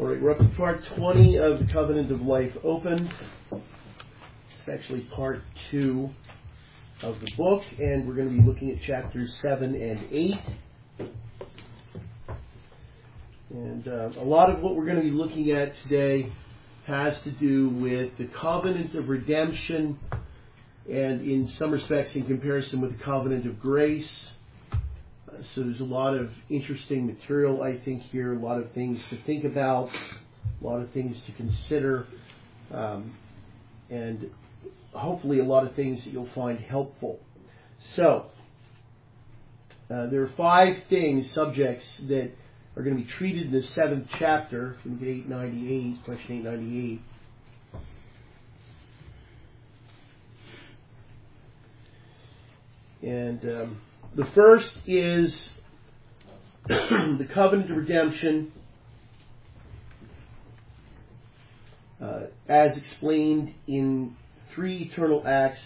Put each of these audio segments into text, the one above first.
All right, we're up to part 20 of the Covenant of Life Opened. It's actually part 2 of the book, and we're going to be looking at chapters 7 and 8. And a lot of what we're going to be looking at today has to do with the Covenant of Redemption, and in some respects in comparison with the Covenant of Grace. So there's a lot of interesting material, I think, here, a lot of things to think about, a lot of things to consider, and hopefully a lot of things that you'll find helpful. So, there are 5 subjects that are going to be treated in the 7th chapter. If you look at 898, question 898. And the first is the Covenant of Redemption as explained in 3 eternal acts: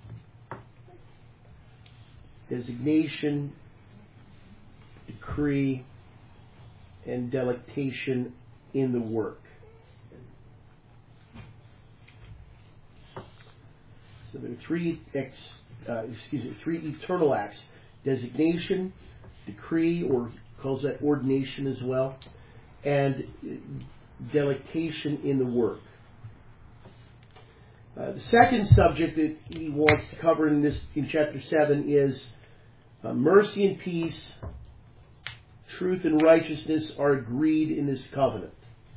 designation, decree, and delectation in the work. So there are 3 eternal acts: designation, decree, or calls that ordination as well, and delectation in the work. The second subject that he wants to cover in chapter 7 is mercy and peace, truth and righteousness are agreed in this covenant.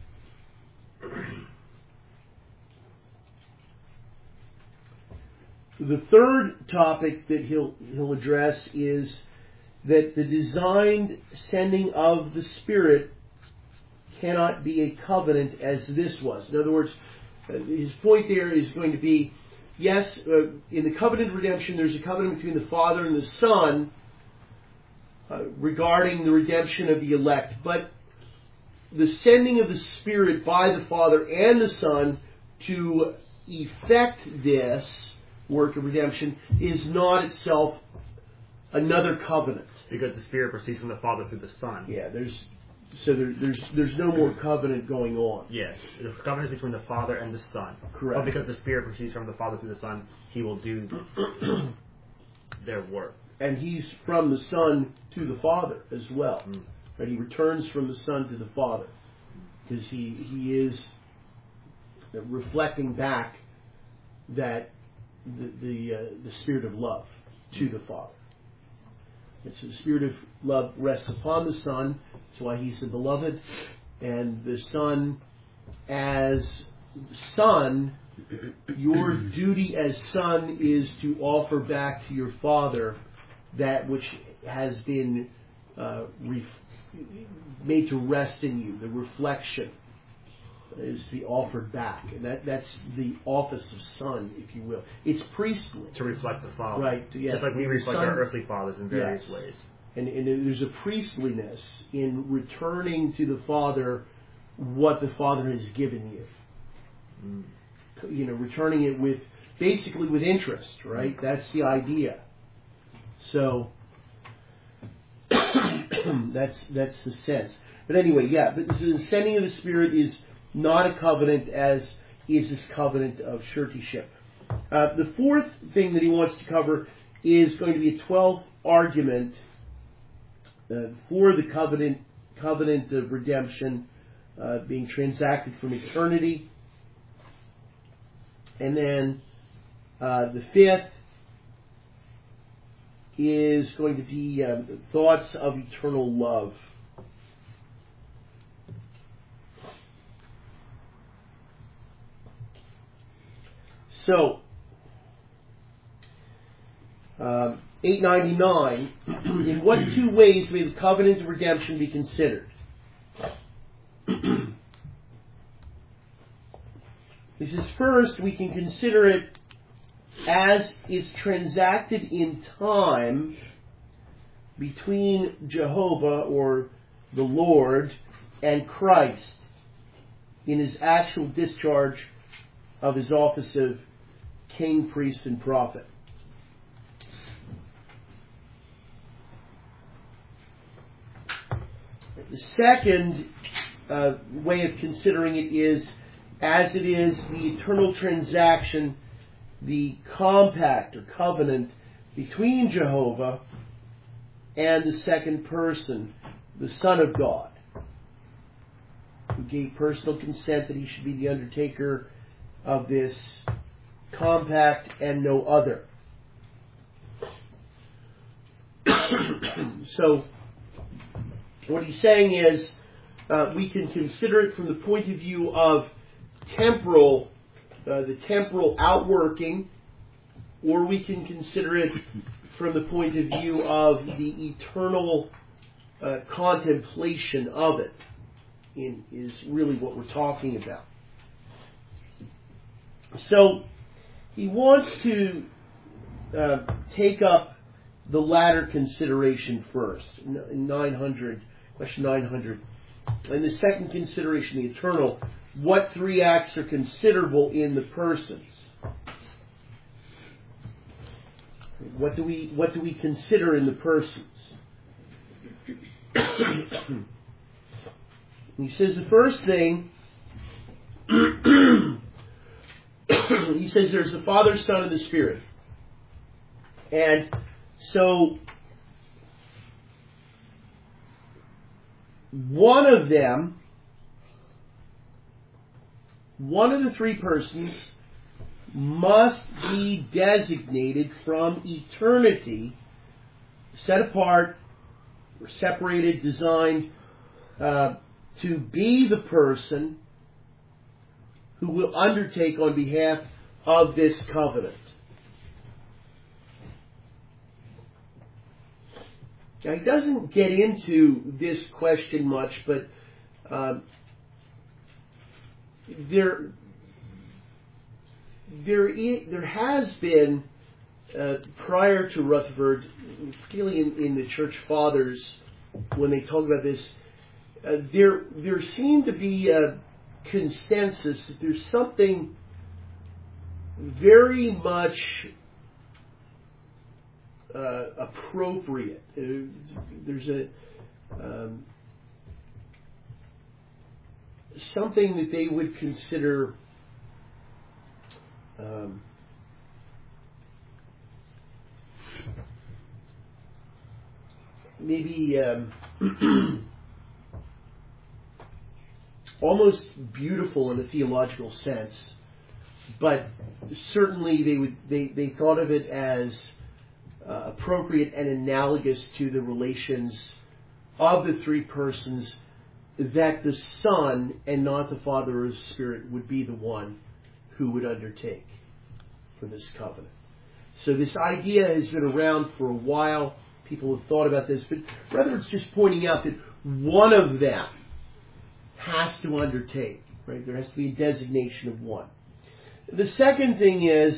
The third topic that he'll address is that the designed sending of the Spirit cannot be a covenant as this was. In other words, his point there is going to be, yes, in the covenant of redemption, there's a covenant between the Father and the Son regarding the redemption of the elect. But the sending of the Spirit by the Father and the Son to effect this work of redemption is not itself another covenant. Because the Spirit proceeds from the Father through the Son. Yeah, there's no more covenant going on. Yes, the covenant is between the Father and the Son. Correct. But because the Spirit proceeds from the Father through the Son, He will do their work. And He's from the Son to the Father as well. Right? He returns from the Son to the Father, because he is reflecting back that the Spirit of love to the Father. It's the Spirit of love rests upon the Son. That's why He's the beloved. And the Son, as Son, your duty as Son is to offer back to your Father that which has been made to rest in you, the reflection is to be offered back. And that's the office of Son, if you will. It's priestly. To reflect the Father. Right. Yeah. Just like we reflect our earthly fathers in various ways. And there's a priestliness in returning to the Father what the Father has given you. Returning it with interest, right? That's the idea. So that's the sense. But anyway, but the sending of the Spirit is not a covenant as is this covenant of suretyship. The fourth thing that he wants to cover is going to be a 12th argument for the covenant of redemption being transacted from eternity. And then the 5th is going to be thoughts of eternal love. So, 899, in what 2 ways may the covenant of redemption be considered? He says, first, we can consider it as is transacted in time between Jehovah, or the Lord, and Christ in His actual discharge of His office of king, priest, and prophet. The second way of considering it is, as it is the eternal transaction, the compact or covenant between Jehovah and the second person, the Son of God, who gave personal consent that he should be the undertaker of this compact and no other. So, what he's saying is, we can consider it from the point of view of the temporal outworking, or we can consider it from the point of view of the eternal contemplation of it, is really what we're talking about. So, he wants to take up the latter consideration first, in 900, question 900. And the second consideration, the eternal, what three acts are considerable in the persons? What do we consider in the persons? He says the first thing, he says there's the Father, Son, and the Spirit. And so, one of the three persons must be designated from eternity, set apart, or separated, designed to be the person who will undertake on behalf of this covenant. Now, he doesn't get into this question much, but there has been, prior to Rutherford, particularly in the Church Fathers, when they talk about this, there seemed to be a consensus that there's something very much appropriate. There's something that they would consider maybe almost beautiful in a theological sense, but certainly they thought of it as appropriate and analogous to the relations of the three persons, that the Son and not the Father or the Spirit would be the one who would undertake for this covenant. So this idea has been around for a while. People have thought about this, but rather it's just pointing out that one of them has to undertake, right? There has to be a designation of one. The second thing is,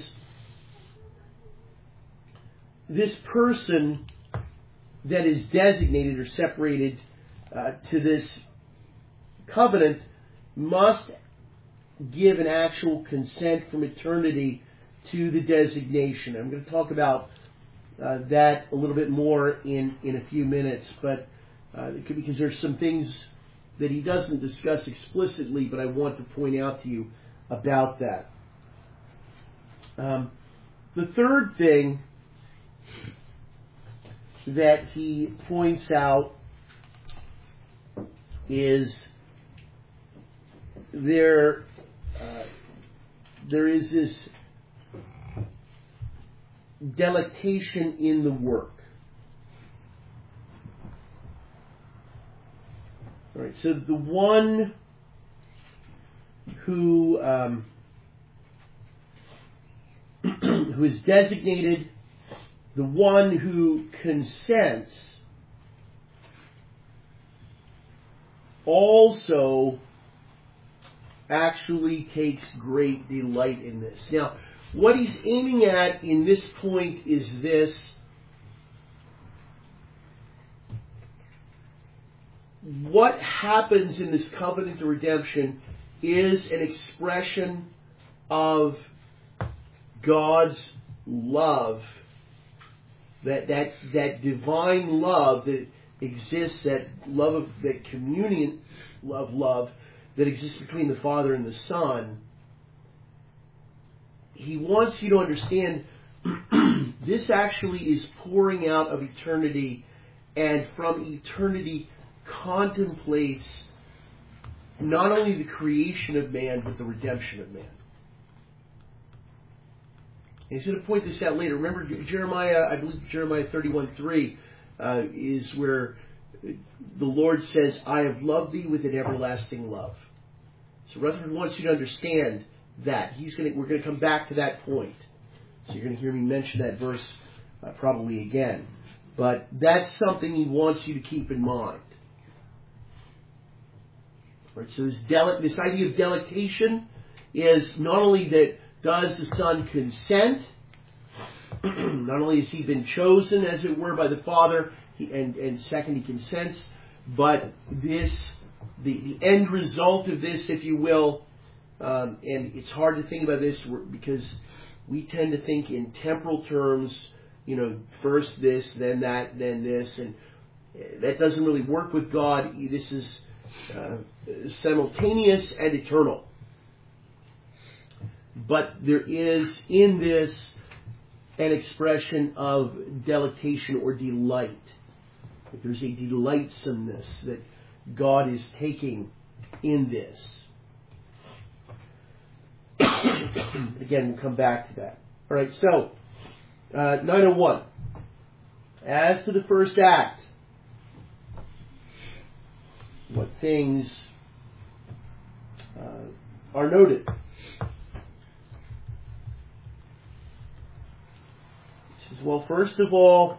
this person that is designated or separated to this covenant must give an actual consent from eternity to the designation. I'm going to talk about that a little bit more in a few minutes, but because there's some things that he doesn't discuss explicitly, but I want to point out to you about that. The third thing that he points out is there is this delectation in the work. All right, so the one who who is designated, the one who consents, also actually takes great delight in this. Now, what he's aiming at in this point is this: what happens in this covenant of redemption is an expression of God's love, that divine love that exists, that communion of love that exists between the Father and the Son, he wants you to understand this actually is pouring out of eternity, and from eternity contemplates not only the creation of man, but the redemption of man. And he's going to point this out later. Remember Jeremiah, I believe Jeremiah 31:3 is where the Lord says, I have loved thee with an everlasting love. So Rutherford wants you to understand that. We're going to come back to that point. So you're going to hear me mention that verse probably again. But that's something he wants you to keep in mind. Right, so this idea of delectation is not only that does the Son consent, not only has he been chosen, as it were, by the Father, and second, he consents, but the end result of this, if you will, and it's hard to think about this because we tend to think in temporal terms, first this, then that, then this, and that doesn't really work with God. This is simultaneous and eternal. But there is in this an expression of delectation or delight. There's a delightsomeness that God is taking in this. Again, we'll come back to that. All right, so 901. As to the first act, what things are noted? He says, well, first of all,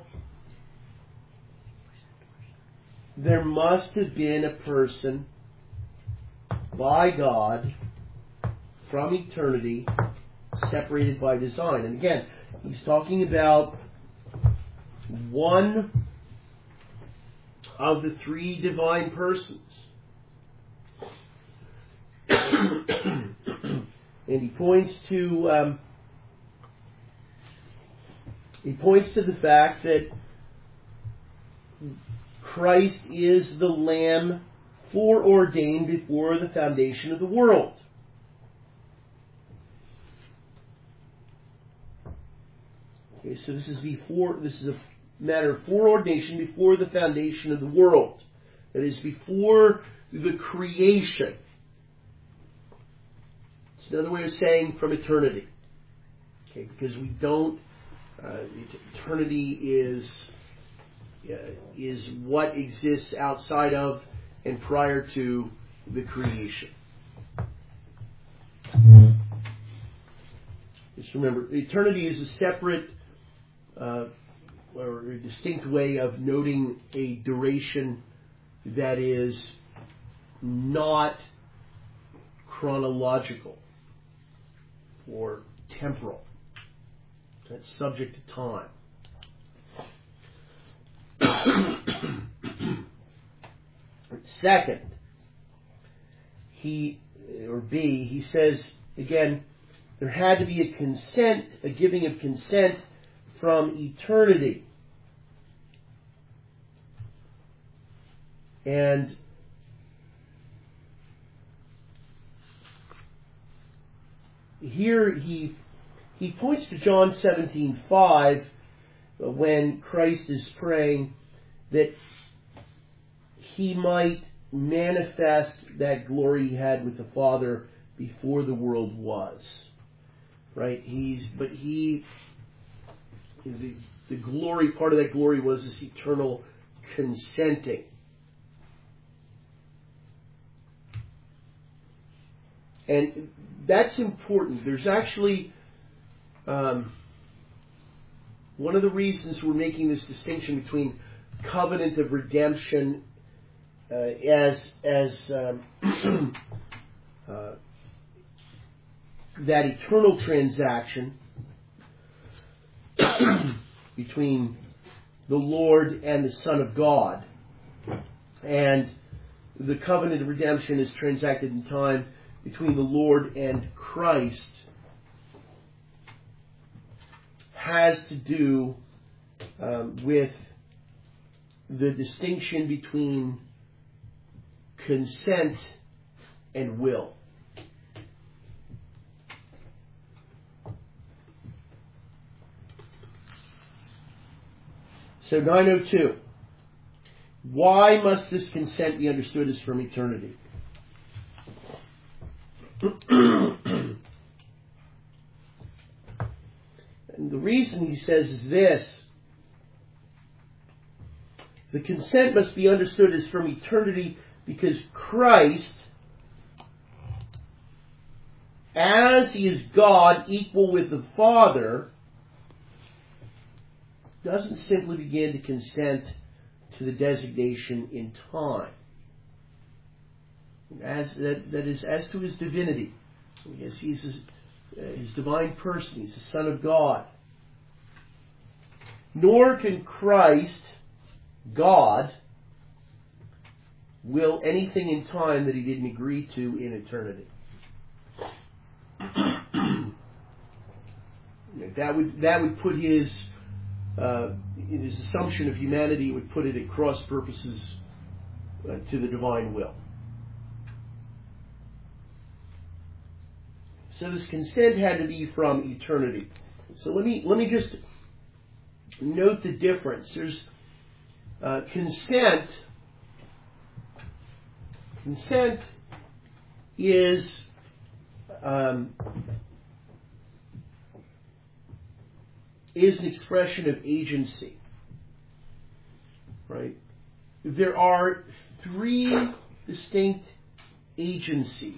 there must have been a person by God from eternity separated by design. And again, he's talking about one of the three divine persons. And he points to the fact that Christ is the Lamb foreordained before the foundation of the world. Okay, so this is a matter of foreordination before the foundation of the world. That is, before the creation. It's another way of saying from eternity. Okay, because we don't. Eternity is what exists outside of and prior to the creation. Just remember, eternity is a separate or a distinct way of noting a duration that is not chronological or temporal. That's subject to time. Second, he says, again, there had to be a giving of consent from eternity. And here he points to John 17:5 when Christ is praying that he might manifest that glory he had with the Father before the world was. Right? The glory, part of that glory was this eternal consenting. And that's important. There's actually one of the reasons we're making this distinction between covenant of redemption as that eternal transaction between the Lord and the Son of God, and the covenant of redemption is transacted in time between the Lord and Christ, has to do with the distinction between consent and will. So 902. Why must this consent be understood as from eternity? And the reason he says is this. The consent must be understood as from eternity because Christ, as he is God, equal with the Father, doesn't simply begin to consent to the designation in time. That is, as to his divinity. Yes, he's his divine person. He's the Son of God. Nor can Christ, God, will anything in time that he didn't agree to in eternity. That would put his assumption of humanity, would put it at cross purposes to the divine will. So this consent had to be from eternity. So let me just note the difference. There's consent. Consent is an expression of agency, right? There are three distinct agencies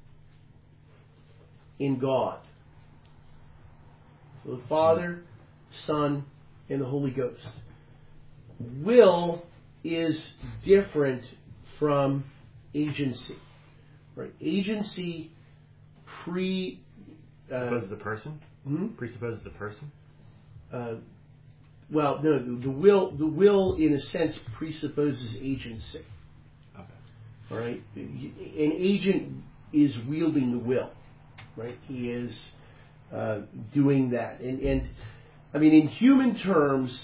in God. So the Father, Son, and the Holy Ghost. Will is different from agency, right? Agency presupposes the person. Presupposes the person. Well, no, the will in a sense presupposes agency. Okay. All right, an agent is wielding the will, right? He is doing that, and I mean in human terms.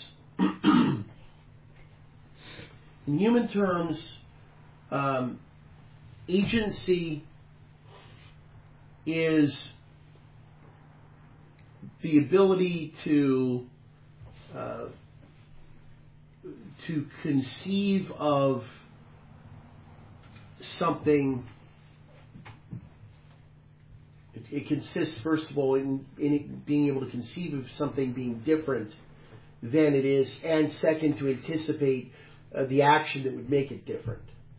In human terms, agency is the ability to conceive of something. It consists, first of all, in it being able to conceive of something being different than it is, and second, to anticipate the action that would make it different.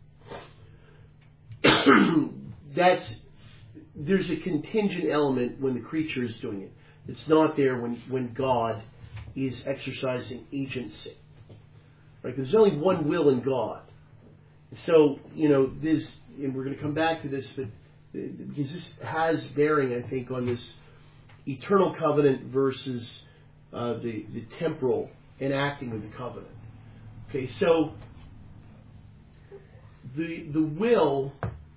There's a contingent element when the creature is doing it. It's not there when God is exercising agency. Right? There's only one will in God. So, this, and we're going to come back to this, but because this has bearing, I think, on this eternal covenant versus the temporal enacting of the covenant. Okay, so the will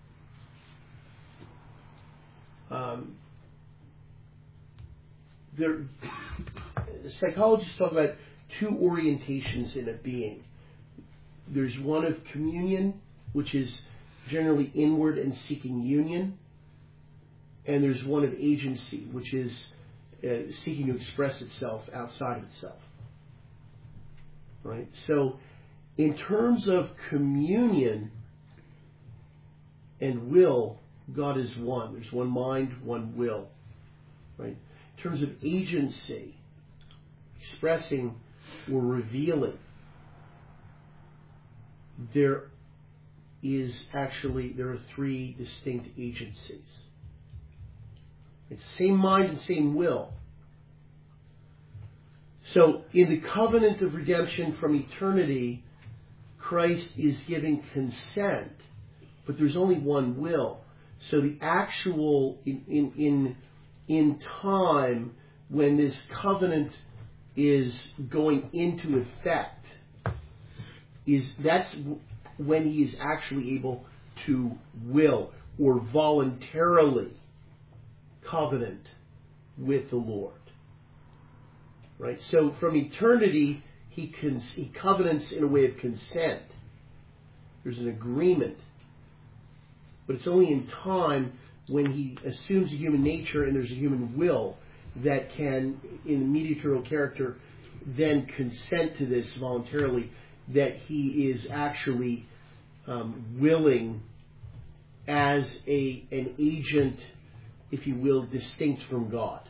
psychologists talk about two orientations in a being. There's one of communion, which is generally inward and seeking union, and there's one of agency, which is seeking to express itself outside of itself. Right? So, in terms of communion and will, God is one. There's one mind, one will. Right? In terms of agency, expressing or revealing, there are three distinct agencies. It's same mind and same will. So, in the covenant of redemption from eternity, Christ is giving consent, but there's only one will. So the actual, in time, when this covenant is going into effect, that's when he is actually able to will or voluntarily covenant with the Lord. Right? So from eternity, he covenants in a way of consent. There's an agreement. But it's only in time when he assumes a human nature and there's a human will that can, in the mediatorial character, then consent to this voluntarily, that he is actually willing as an agent, if you will, distinct from God.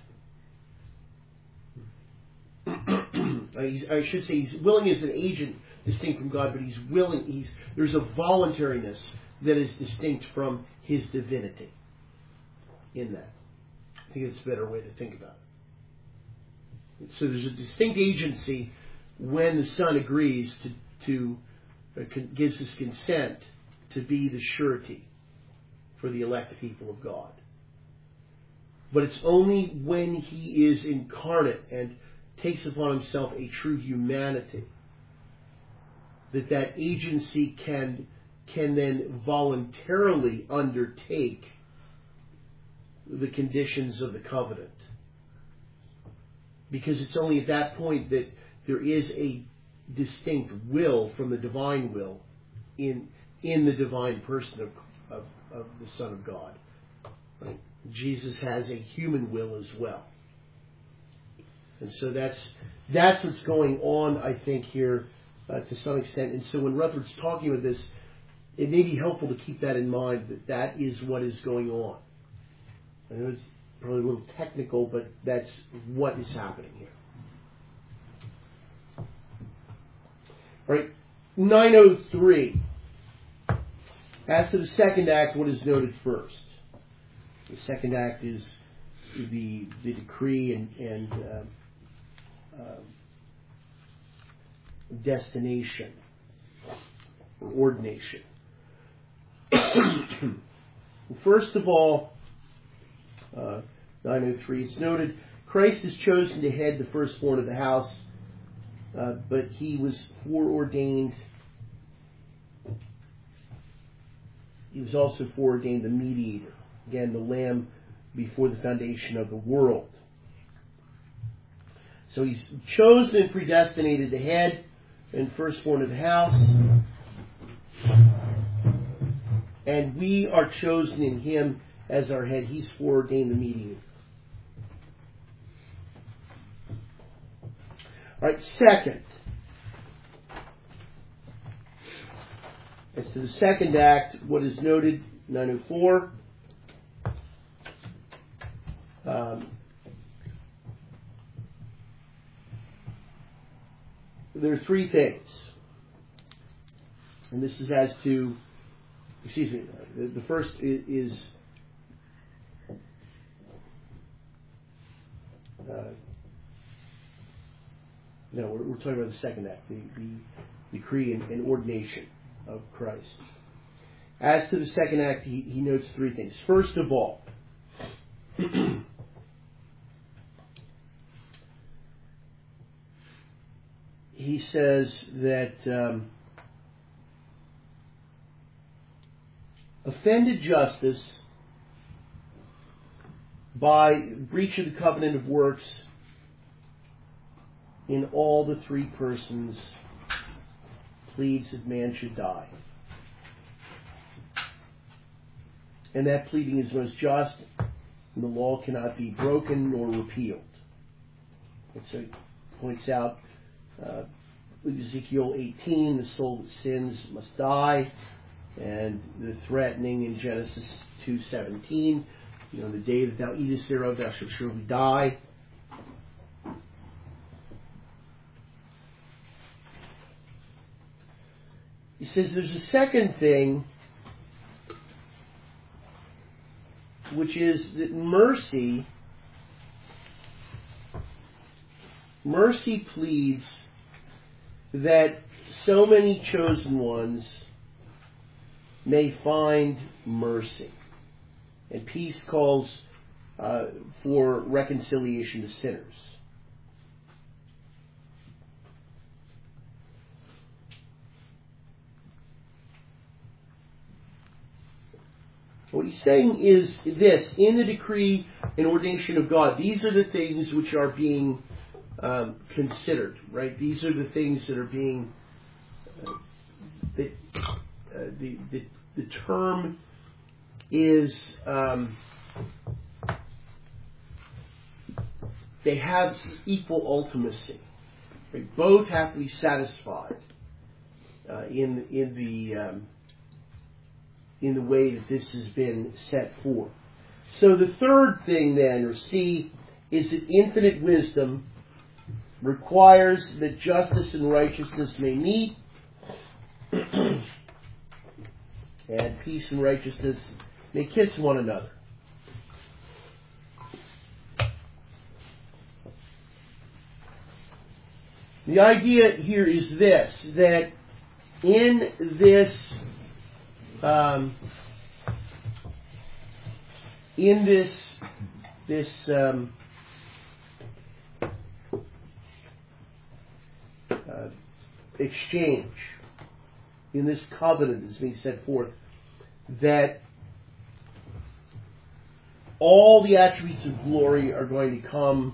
I should say he's willing as an agent distinct from God, but he's willing. There's a voluntariness that is distinct from his divinity in that. I think it's a better way to think about it. So there's a distinct agency when the Son agrees to gives his consent to be the surety for the elect people of God. But it's only when he is incarnate and takes upon himself a true humanity that agency can then voluntarily undertake the conditions of the covenant. Because it's only at that point that there is a distinct will from the divine will in the divine person of the Son of God. Right? Jesus has a human will as well. And so that's what's going on, I think, here to some extent. And so when Rutherford's talking about this, it may be helpful to keep that in mind, that is what is going on. I know it's probably a little technical, but that's what is happening here. All right, 903. As to the second act, what is noted first? The second act is the decree and destination or ordination. First of all, 903, it's noted, Christ is chosen to head the firstborn of the house, but he was foreordained. He was also foreordained the mediator. Again, the Lamb before the foundation of the world. So he's chosen and predestinated the head and firstborn of the house. And we are chosen in him as our head. He's foreordained the mediator. All right, second. As to the second act, what is noted, 904. There are three things. And this is as to, the first is we're talking about the second act, the decree and ordination of Christ. As to the second act, he notes three things. First of all, he says that offended justice by breach of the covenant of works in all the three persons pleads that man should die. And that pleading is most just, and the law cannot be broken nor repealed. And so it points out Ezekiel 18, the soul that sins must die, and the threatening in Genesis 2:17, the day that thou eatest thereof thou shalt surely die. He says there's a second thing, which is that mercy pleads that so many chosen ones may find mercy. And peace calls for reconciliation to sinners. What he's saying is this: in the decree and ordination of God, these are the things which are being considered, right? These are the things that are being the term is they have equal ultimacy. Right? Both have to be satisfied in the way that this has been set forth. So the third thing then, or C, is that infinite wisdom requires that justice and righteousness may meet, and peace and righteousness may kiss one another. The idea here is this, that in this exchange, in this covenant that's being set forth, that all the attributes of glory are going to come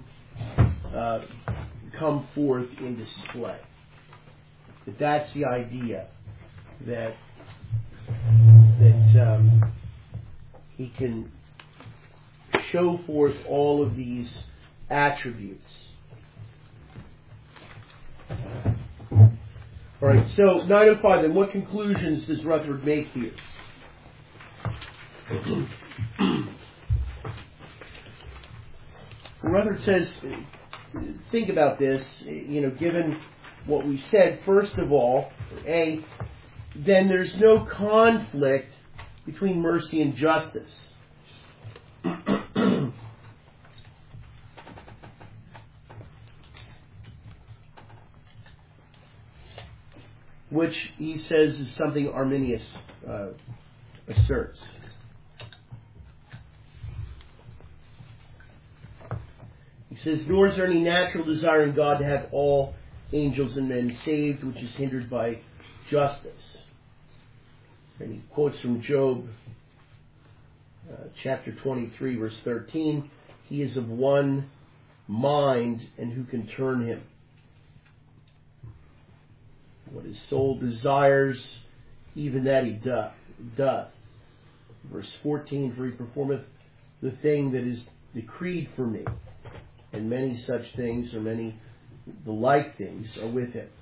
forth in display. That's the idea, that he can show forth all of these attributes. All right, so 905 then, what conclusions does Rutherford make here? Rutherford says, think about this, given what we said, first of all, A, then there's no conflict between mercy and justice. Which he says is something Arminius asserts. He says, nor is there any natural desire in God to have all angels and men saved, which is hindered by justice. And he quotes from Job chapter 23, verse 13, he is of one mind, and who can turn him? What his soul desires, even that he doth. Verse 14, for he performeth the thing that is decreed for me, and many such things, or many the like things, are with him.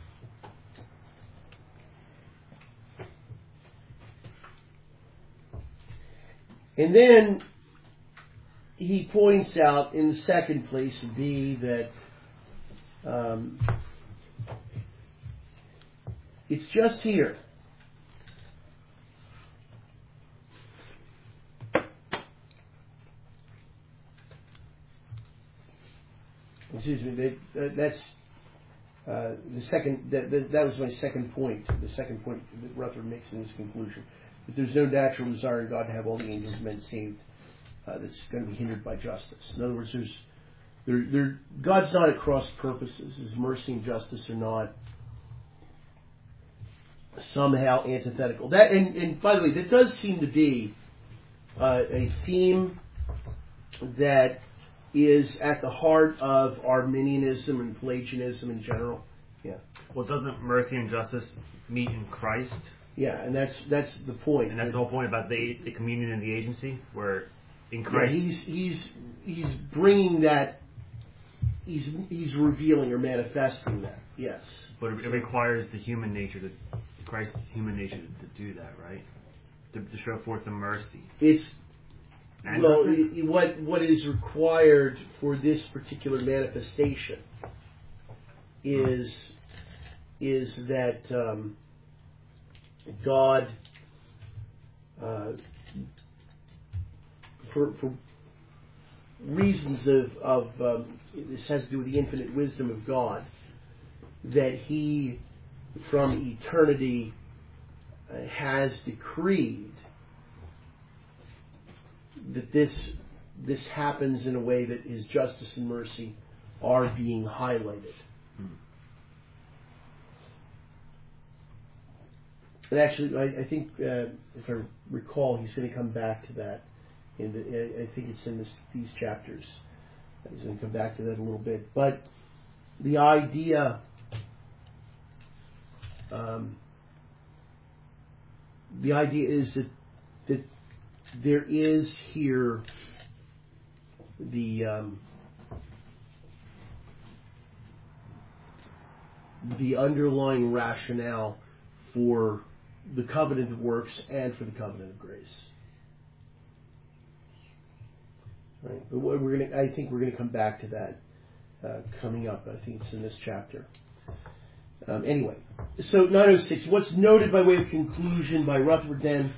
And then he points out in the second place, B, that it's just here. Excuse me. That's the second. That was my second point. The second point that Rutherford makes in his conclusion: that there's no natural desire in God to have all the angels and men saved. That's going to be hindered by justice. In other words, God's not at cross purposes. His mercy and justice are not somehow antithetical. That, and by the way, that does seem to be a theme that is at the heart of Arminianism and Pelagianism in general. Yeah. Well, doesn't mercy and justice meet in Christ? Yeah, and that's the point. And that's the whole point about the communion and the agency, where in Christ, yeah, he's bringing that. He's revealing or manifesting that. Yes. But it requires the human nature, Christ's human nature, to do that, right? To show forth the mercy. It's what is required for this particular manifestation is that God, for reasons of this has to do with the infinite wisdom of God, that He from eternity has decreed that this happens in a way that His justice and mercy are being highlighted. And actually, I think, if I recall, he's going to come back to that. I think it's in these chapters. He's going to come back to that a little bit. But the idea is that there is here the underlying rationale for the covenant of works and for the covenant of grace. Right? But I think we're going to come back to that coming up. I think it's in this chapter. Anyway, so 906. What's noted by way of conclusion by Rutherford then?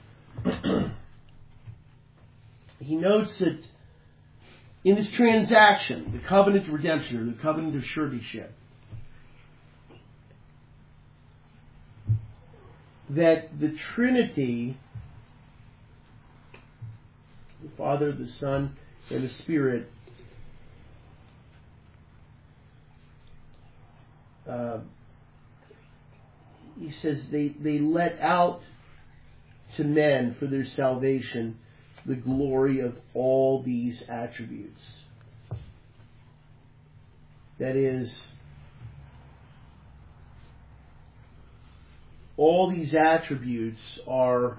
He notes that in this transaction, the covenant of redemption or the covenant of suretyship, that the Trinity, the Father, the Son, and the Spirit, he says they let out to men for their salvation the glory of all these attributes. That is, all these attributes are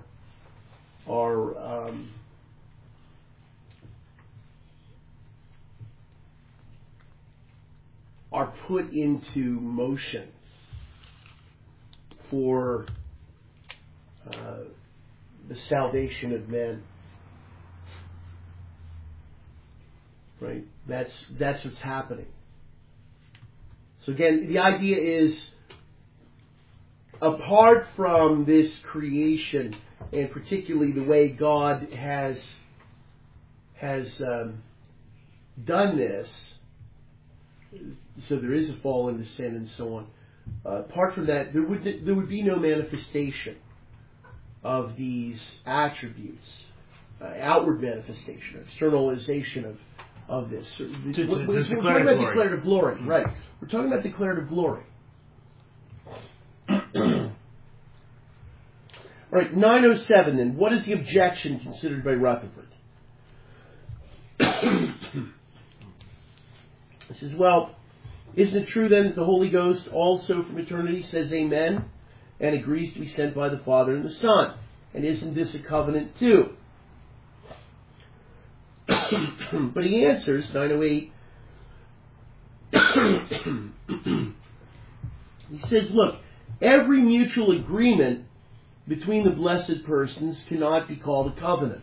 put into motion for the salvation of men. Right? That's what's happening. So again, the idea is, apart from this creation, and particularly the way God has done this, so there is a fall into sin and so on. Apart from that, there would be no manifestation of these attributes, outward manifestation, externalization of this. We're talking about declarative glory, right? We're talking about declarative glory. All right, 907 then. What is the objection considered by Rutherford? He says, well, isn't it true then that the Holy Ghost also from eternity says amen and agrees to be sent by the Father and the Son? And isn't this a covenant too? But he answers, 908, he says, look, every mutual agreement between the blessed persons cannot be called a covenant.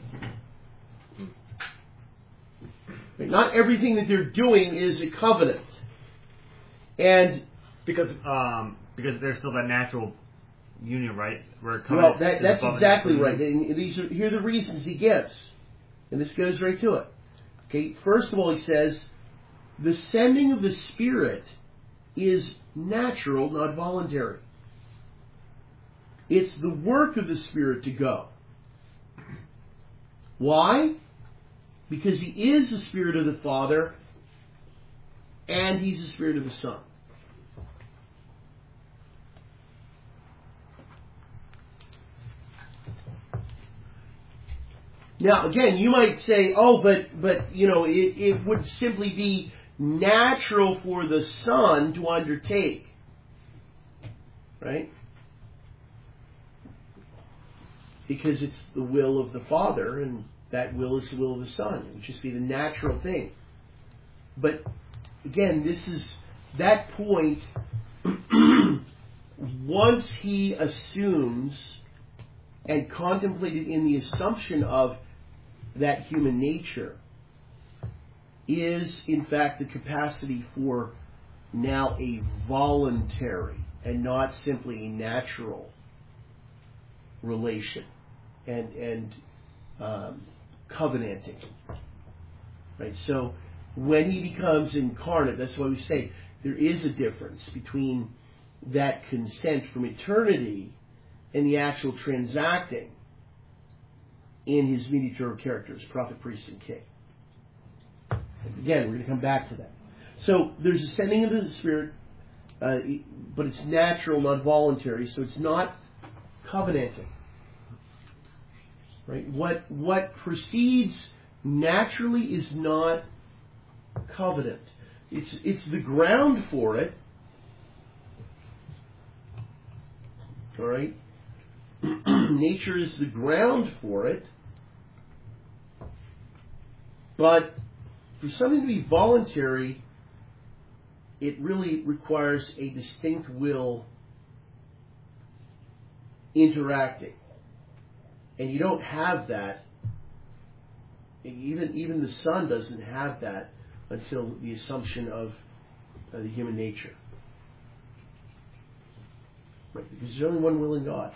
Not everything that they're doing is a covenant. And because there's still that natural union, right? Where well, that's exactly right. And here are the reasons he gives. And this goes right to it. Okay, first of all, he says, the sending of the Spirit is natural, not voluntary. It's the work of the Spirit to go. Why? Because He is the Spirit of the Father and He's the Spirit of the Son. Now, again, you might say, oh, but you know, it would simply be natural for the Son to undertake. Right? Because it's the will of the Father, and that will is the will of the Son. It would just be the natural thing. But, again, this is that point, once he assumes and contemplated in the assumption of that human nature, is, in fact, the capacity for now a voluntary and not simply a natural relation and covenanting. Right? So when he becomes incarnate, that's why we say there is a difference between that consent from eternity and the actual transacting in his mediatorial characters, prophet, priest, and king. Again, we're going to come back to that. So there's a sending of the Spirit, but it's natural, not voluntary, so it's not covenanting. Right? What proceeds naturally is not covenant. It's the ground for it. All right? Nature is the ground for it. But for something to be voluntary, it really requires a distinct will interacting. And you don't have that. Even the Son doesn't have that until the assumption of the human nature. Right? Because there's only one will in God.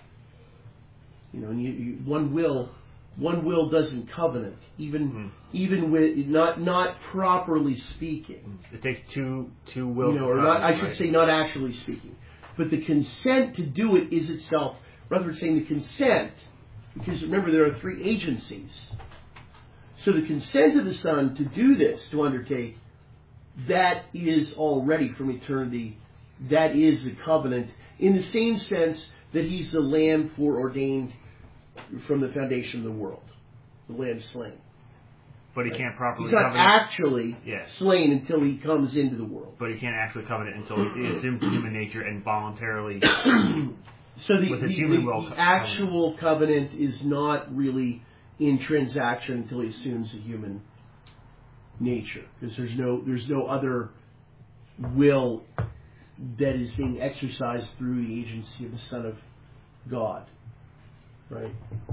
And one will doesn't covenant, even with not properly speaking. It takes two wills. Or not, I should say, not actually speaking, but the consent to do it is itself. Rutherford saying the consent, because remember there are three agencies. So the consent of the Son to do this, to undertake, that is already from eternity. That is the covenant, in the same sense that He's the Lamb foreordained from the foundation of the world, the Lamb slain. But He can't properly. He's not covenant. actually slain until He comes into the world. But He can't actually covenant until He assumes human nature and voluntarily. So the actual covenant is not really in transaction until He assumes a human nature, because there's no other will that is being exercised through the agency of the Son of God, right?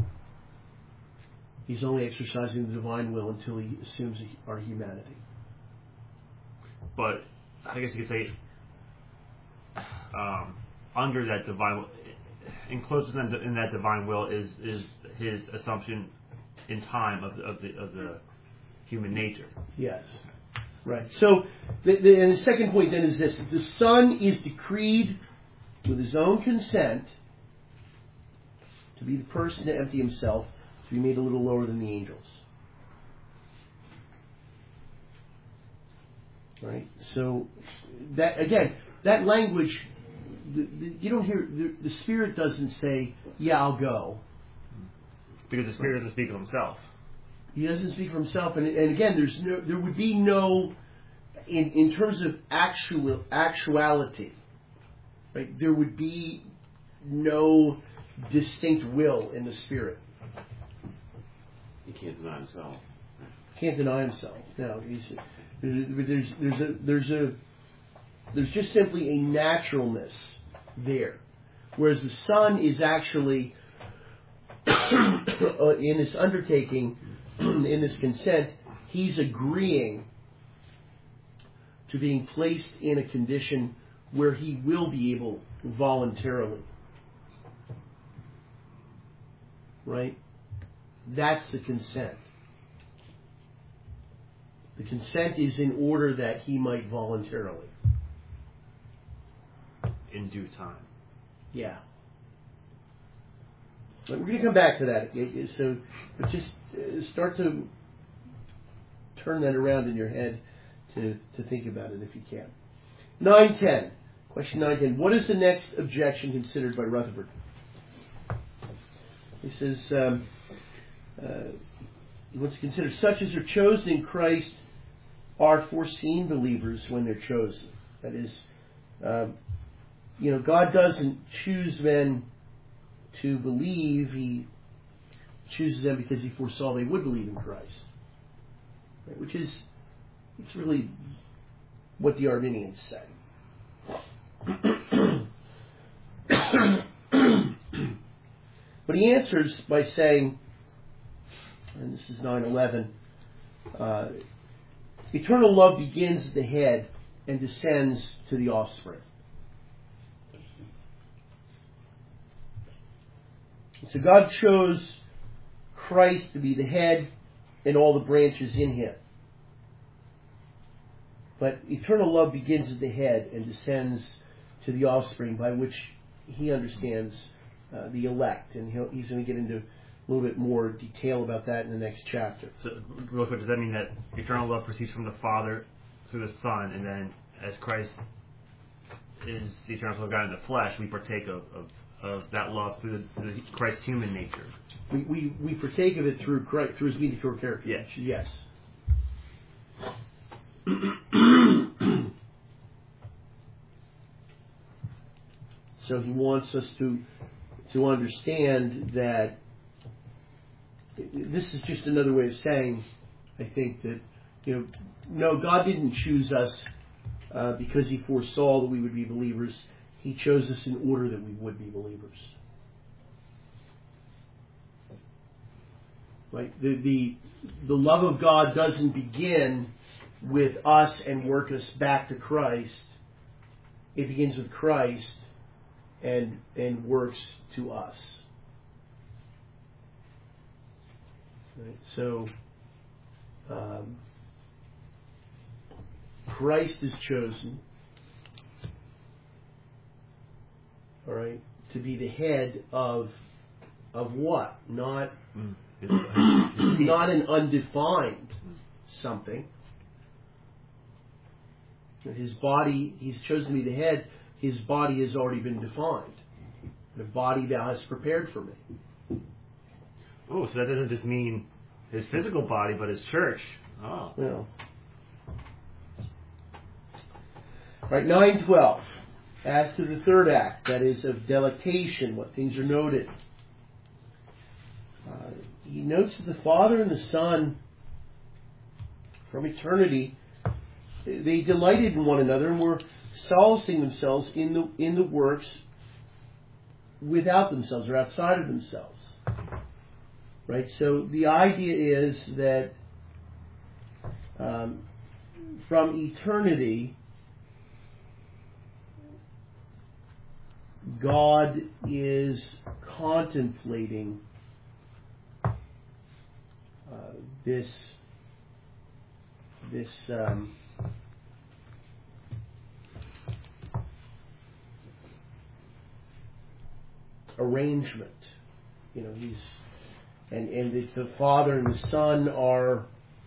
He's only exercising the divine will until He assumes our humanity. But I guess you could say under that divine, enclosed in that divine will is His assumption in time of the human nature. Yes. Right. So, and the second point then is this: the Son is decreed with His own consent to be the person to empty Himself, to be made a little lower than the angels. Right. So, that again, that language, you don't hear the Spirit doesn't say, "Yeah, I'll go," because the Spirit doesn't speak of Himself. He doesn't speak for Himself, and again, there would be no, in terms of actuality, right? There would be no distinct will in the Spirit. He can't deny Himself. Can't deny Himself. No, there's just simply a naturalness there, whereas the Son is actually in this undertaking. In this consent, He's agreeing to being placed in a condition where He will be able voluntarily. Right? That's the consent. The consent is in order that He might voluntarily. In due time. Yeah. But we're going to come back to that. So, but just start to turn that around in your head to think about it if you can. 9:10. Question 9:10. What is the next objection considered by Rutherford? He says, he wants to consider such as are chosen in Christ are foreseen believers when they're chosen. That is, God doesn't choose men to believe. He chooses them because He foresaw they would believe in Christ. Right? Which is, it's really what the Arminians say. But he answers by saying, and this is 9:11, eternal love begins at the head and descends to the offspring. So God chose Christ to be the head and all the branches in Him. But eternal love begins at the head and descends to the offspring, by which He understands the elect. And he's going to get into a little bit more detail about that in the next chapter. So, real quick, does that mean that eternal love proceeds from the Father through the Son, and then as Christ is the eternal Son of God in the flesh, we partake of that love through Christ's human nature? We partake of it through Christ, through His mediatorial character. Yeah. Yes. So he wants us to understand that this is just another way of saying, I think, that, no, God didn't choose us because he foresaw that we would be believers. He chose us in order that we would be believers. Right? The love of God doesn't begin with us and work us back to Christ. It begins with Christ and works to us. Right? So Christ is chosen, all right, to be the head of what? Not an undefined something. His body, he's chosen to be the head. His body has already been defined. The body thou hast prepared for me. Oh, so that doesn't just mean his physical body, but his church. Oh. Well. Right, 9:12. As to the third act, that is of delectation, what things are noted. He notes that the Father and the Son, from eternity, they delighted in one another and were solacing themselves in the works without themselves or outside of themselves. Right? So the idea is that from eternity, God is contemplating this arrangement. He's and the Father and the Son are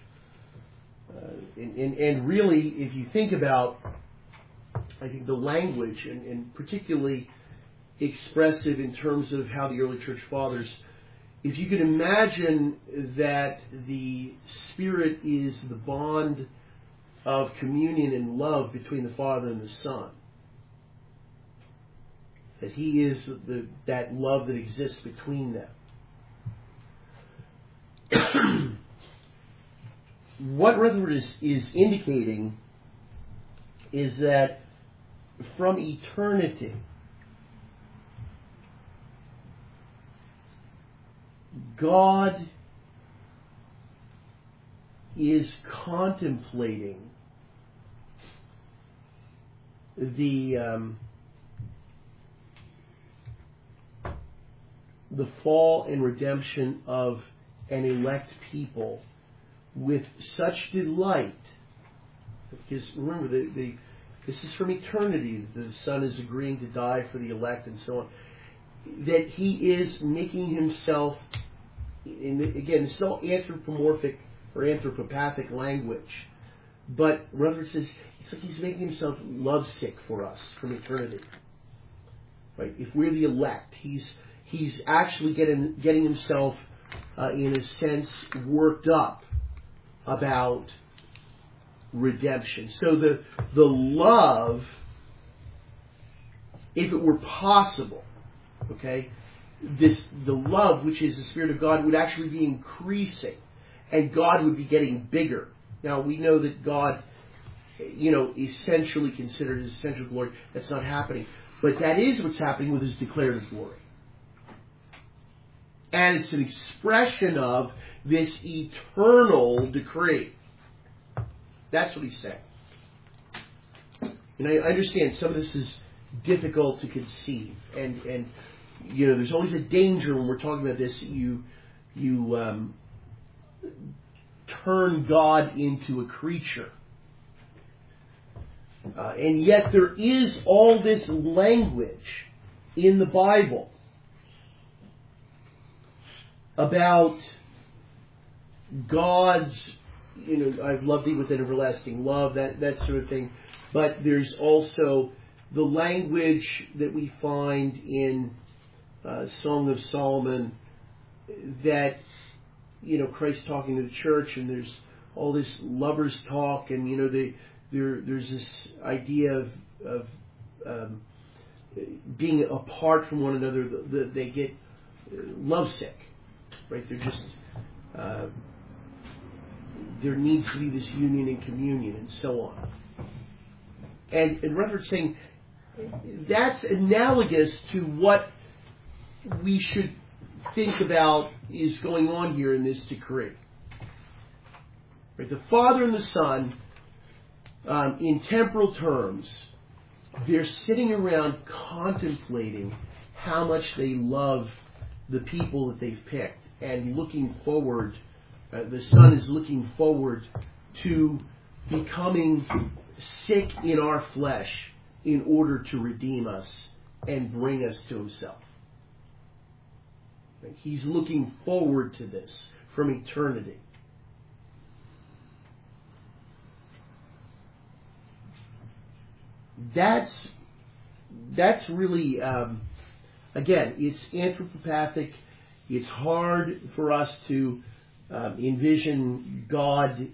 and really, if you think about, I think, the language and particularly expressive in terms of how the early church fathers, if you can imagine that the Spirit is the bond of communion and love between the Father and the Son, that he is that love that exists between them. What Rutherford is indicating is that from eternity, God is contemplating the fall and redemption of an elect people with such delight. Because remember, this is from eternity. The Son is agreeing to die for the elect and so on. That he is making himself, again, it's no anthropomorphic or anthropopathic language, but Rutherford says it's like he's making himself lovesick for us from eternity. Right? If we're the elect, he's actually getting himself, in a sense, worked up about redemption. So the love, if it were possible, okay, the love, which is the Spirit of God, would actually be increasing, and God would be getting bigger. Now we know that God, essentially considered his essential glory. That's not happening, but that is what's happening with his declarative glory, and it's an expression of this eternal decree. That's what he's saying. And I understand some of this is difficult to conceive, and there's always a danger when we're talking about this. You turn God into a creature, and yet there is all this language in the Bible about God's, I've loved thee with an everlasting love, that sort of thing. But there's also the language that we find in Song of Solomon, that Christ talking to the church, and there's all this lovers talk, and there's this idea of being apart from one another, they get lovesick, right? They're just there needs to be this union and communion and so on. And Rutherford's saying that's analogous to what we should think about is going on here in this decree. Right? The Father and the Son, in temporal terms, they're sitting around contemplating how much they love the people that they've picked and looking forward. The Son is looking forward to becoming sick in our flesh in order to redeem us and bring us to Himself. He's looking forward to this from eternity. That's really, again, it's anthropopathic. It's hard for us to envision God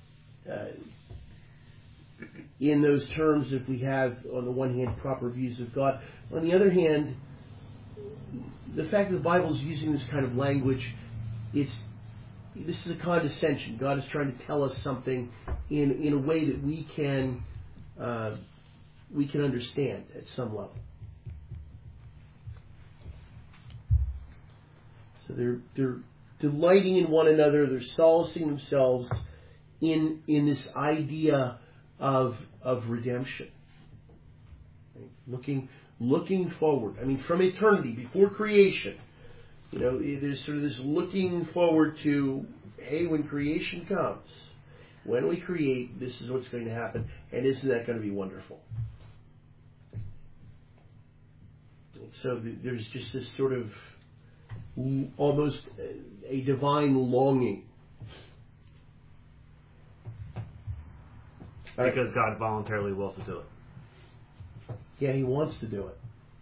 in those terms if we have, on the one hand, proper views of God. On the other hand, the fact that the Bible is using this kind of language, this is a condescension. God is trying to tell us something in a way that we can understand at some level. So they're delighting in one another. They're solacing themselves in this idea of redemption. Right? Looking forward. I mean, from eternity, before creation, there's sort of this looking forward to, hey, when creation comes, when we create, this is what's going to happen, and isn't that going to be wonderful? So there's just this sort of almost a divine longing. Because God voluntarily wills to do it. Yeah, He wants to do it.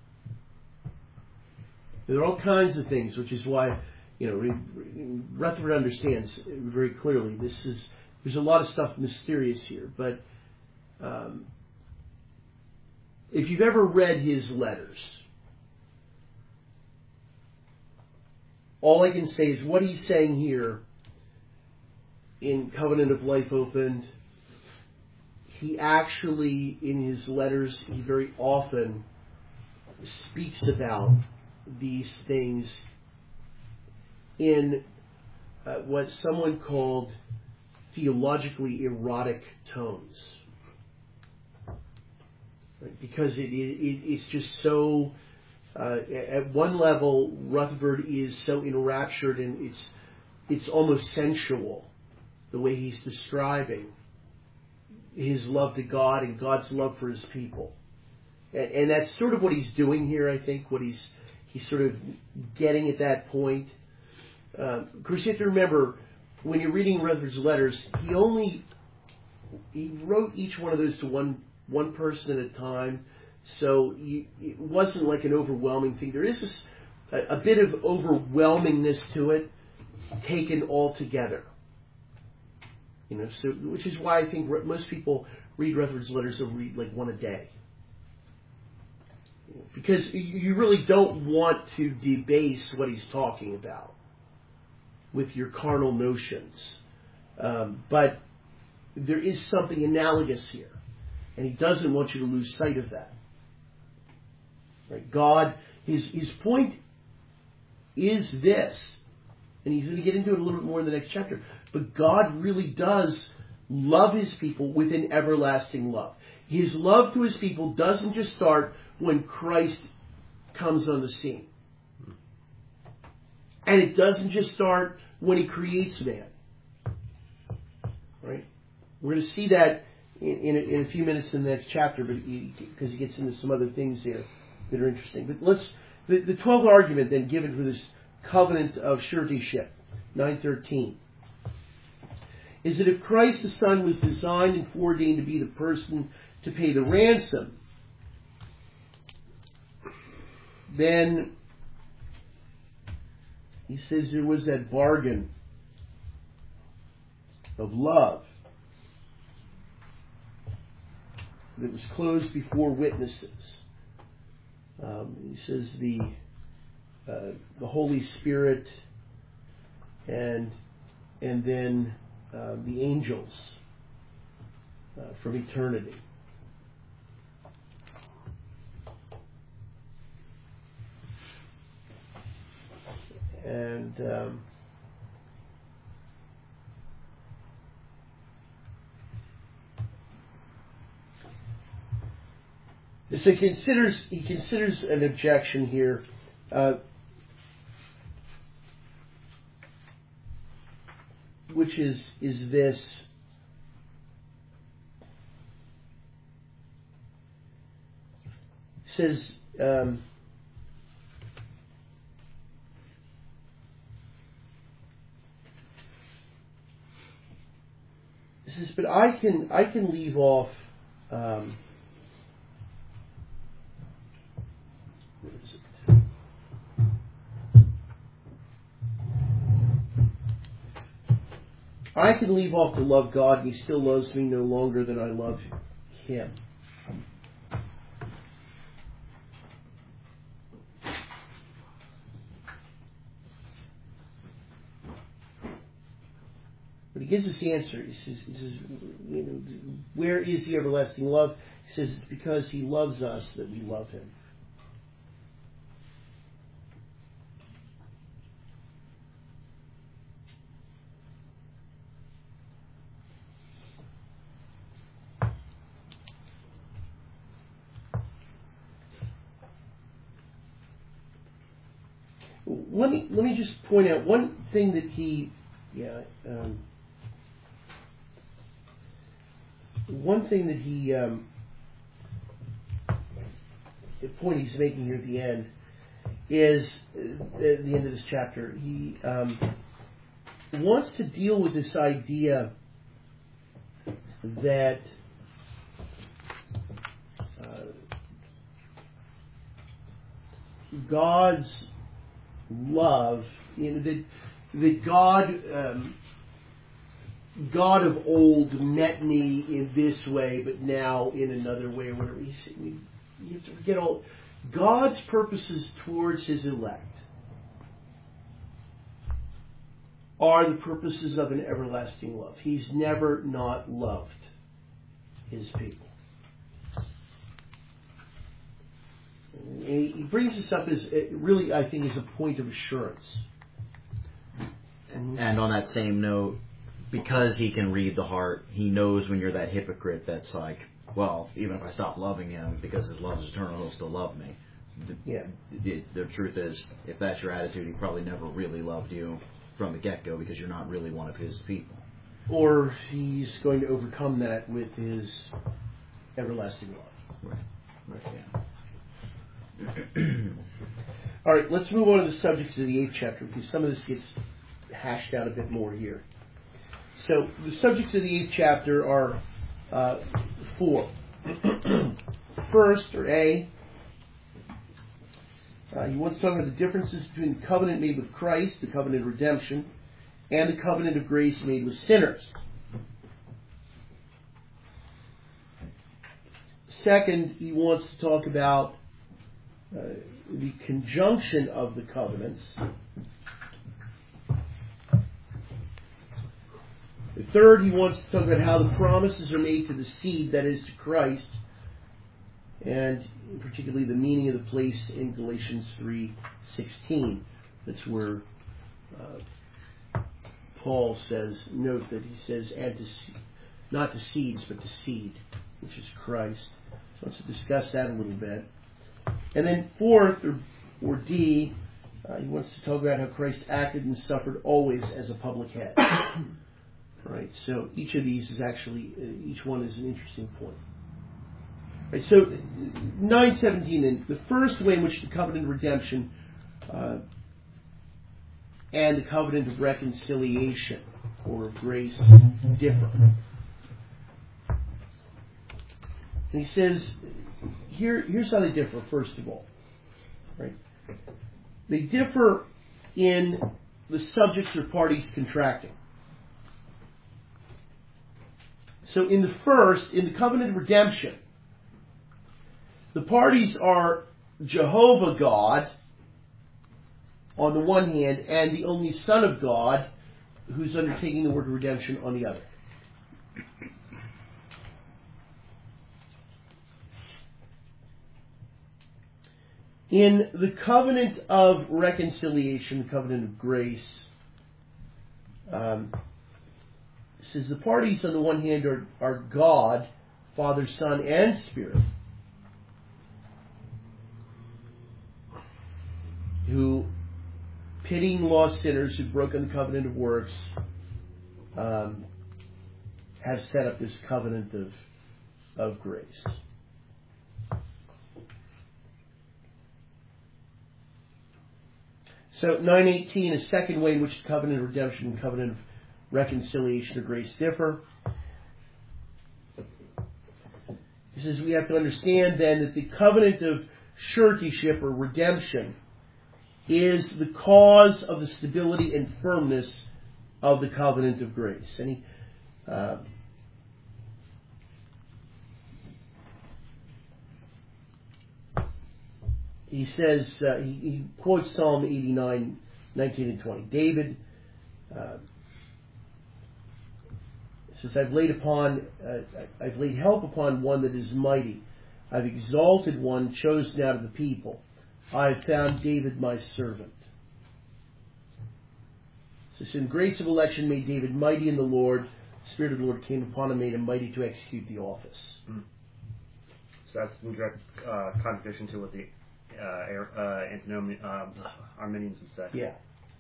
There are all kinds of things, which is why, Rutherford understands very clearly. There's a lot of stuff mysterious here, but if you've ever read his letters, all I can say is what he's saying here in Covenant of Life Opened, he actually, in his letters, he very often speaks about these things in what someone called theologically erotic tones. Right? Because it's just so... at one level, Rutherford is so enraptured, and it's almost sensual, the way he's describing his love to God and God's love for His people. And that's sort of what he's doing here, I think, what he's sort of getting at that point. Of course, you have to remember, when you're reading Rutherford's letters, he wrote each one of those to one person at a time. So it wasn't like an overwhelming thing. There is a bit of overwhelmingness to it, taken all together. So which is why I think most people read Rutherford's letters, they'll read like one a day, because you really don't want to debase what he's talking about with your carnal notions, but there is something analogous here, and he doesn't want you to lose sight of that. Right? God, his point is this, and he's going to get into it a little bit more in the next chapter, but God really does love His people with an everlasting love. His love to His people doesn't just start when Christ comes on the scene. And it doesn't just start when He creates man. Right? We're going to see that in a few minutes in the next chapter, but because he gets into some other things here that are interesting. But the 12th argument then given for this covenant of suretyship, 9:13, is that if Christ the Son was designed and foreordained to be the person to pay the ransom, then he says there was that bargain of love that was closed before witnesses. He says the Holy Spirit and then the angels from eternity. And so he considers an objection here, which is this. He says, but I can leave off. Where is it? I can leave off to love God, and He still loves me no longer than I love Him. But he gives us the answer. He says, where is the everlasting love? He says it's because He loves us that we love Him. Let me just point out one thing that he, the point he's making here at the end is at the end of this chapter. He wants to deal with this idea that God's love, that God of old met me in this way, but now in another way, or whatever. You have to forget all God's purposes towards His elect are the purposes of an everlasting love. He's never not loved His people. He brings this up as really, I think, as a point of assurance. And on that same note, because He can read the heart, He knows when you're that hypocrite that's like, well, even if I stop loving Him because His love is eternal, He'll still love me. The truth is, if that's your attitude, He probably never really loved you from the get-go because you're not really one of His people. Or He's going to overcome that with His everlasting love. Right, yeah. All right, let's move on to the subjects of the 8th chapter, because some of this gets hashed out a bit more here. So the subjects of the 8th chapter are 4. First, or A, he wants to talk about the differences between the covenant made with Christ, the covenant of redemption, and the covenant of grace made with sinners. Second, he wants to talk about the conjunction of the covenants. The third, he wants to talk about how the promises are made to the seed, that is, to Christ, and particularly the meaning of the place in Galatians 3:16. That's where Paul says, note that he says, add to not to seeds, but to seed, which is Christ. So let's discuss that a little bit. And then fourth, or D, he wants to talk about how Christ acted and suffered always as a public head. Right. So each of these is actually, each one is an interesting point. Right. So 9:17, then, the first way in which the covenant of redemption and the covenant of reconciliation or of grace differ. And he says, here's how they differ, first of all. Right? They differ in the subjects or parties contracting. So in the first, in the covenant of redemption, the parties are Jehovah God on the one hand, and the only Son of God who's undertaking the work of redemption on the other. In the covenant of reconciliation, the covenant of grace, it says the parties on the one hand are God, Father, Son, and Spirit, who, pitying lost sinners who've broken the covenant of works, have set up this covenant of grace. So 9:18, a second way in which the covenant of redemption and covenant of reconciliation or grace differ. He says we have to understand then that the covenant of suretyship or redemption is the cause of the stability and firmness of the covenant of grace. And he says, he quotes Psalm 89, 19 and 20. David says, I've laid help upon one that is mighty. I've exalted one chosen out of the people. I have found David my servant. So in grace of election made David mighty in the Lord. The Spirit of the Lord came upon him, made him mighty to execute the office. So that's in direct contradiction to what the Arminians would say. Yeah.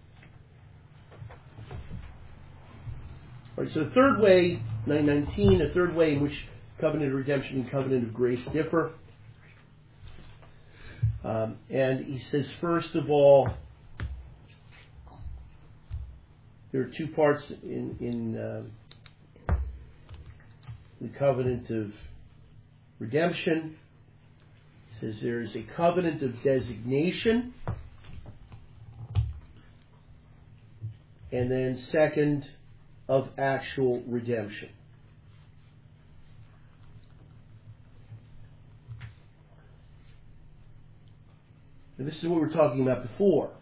All right, so the third way, 9:19, a third way in which covenant of redemption and covenant of grace differ. And he says, first of all, there are two parts in the covenant of redemption. He says there is a covenant of designation, and then second, of actual redemption. And this is what we were talking about before.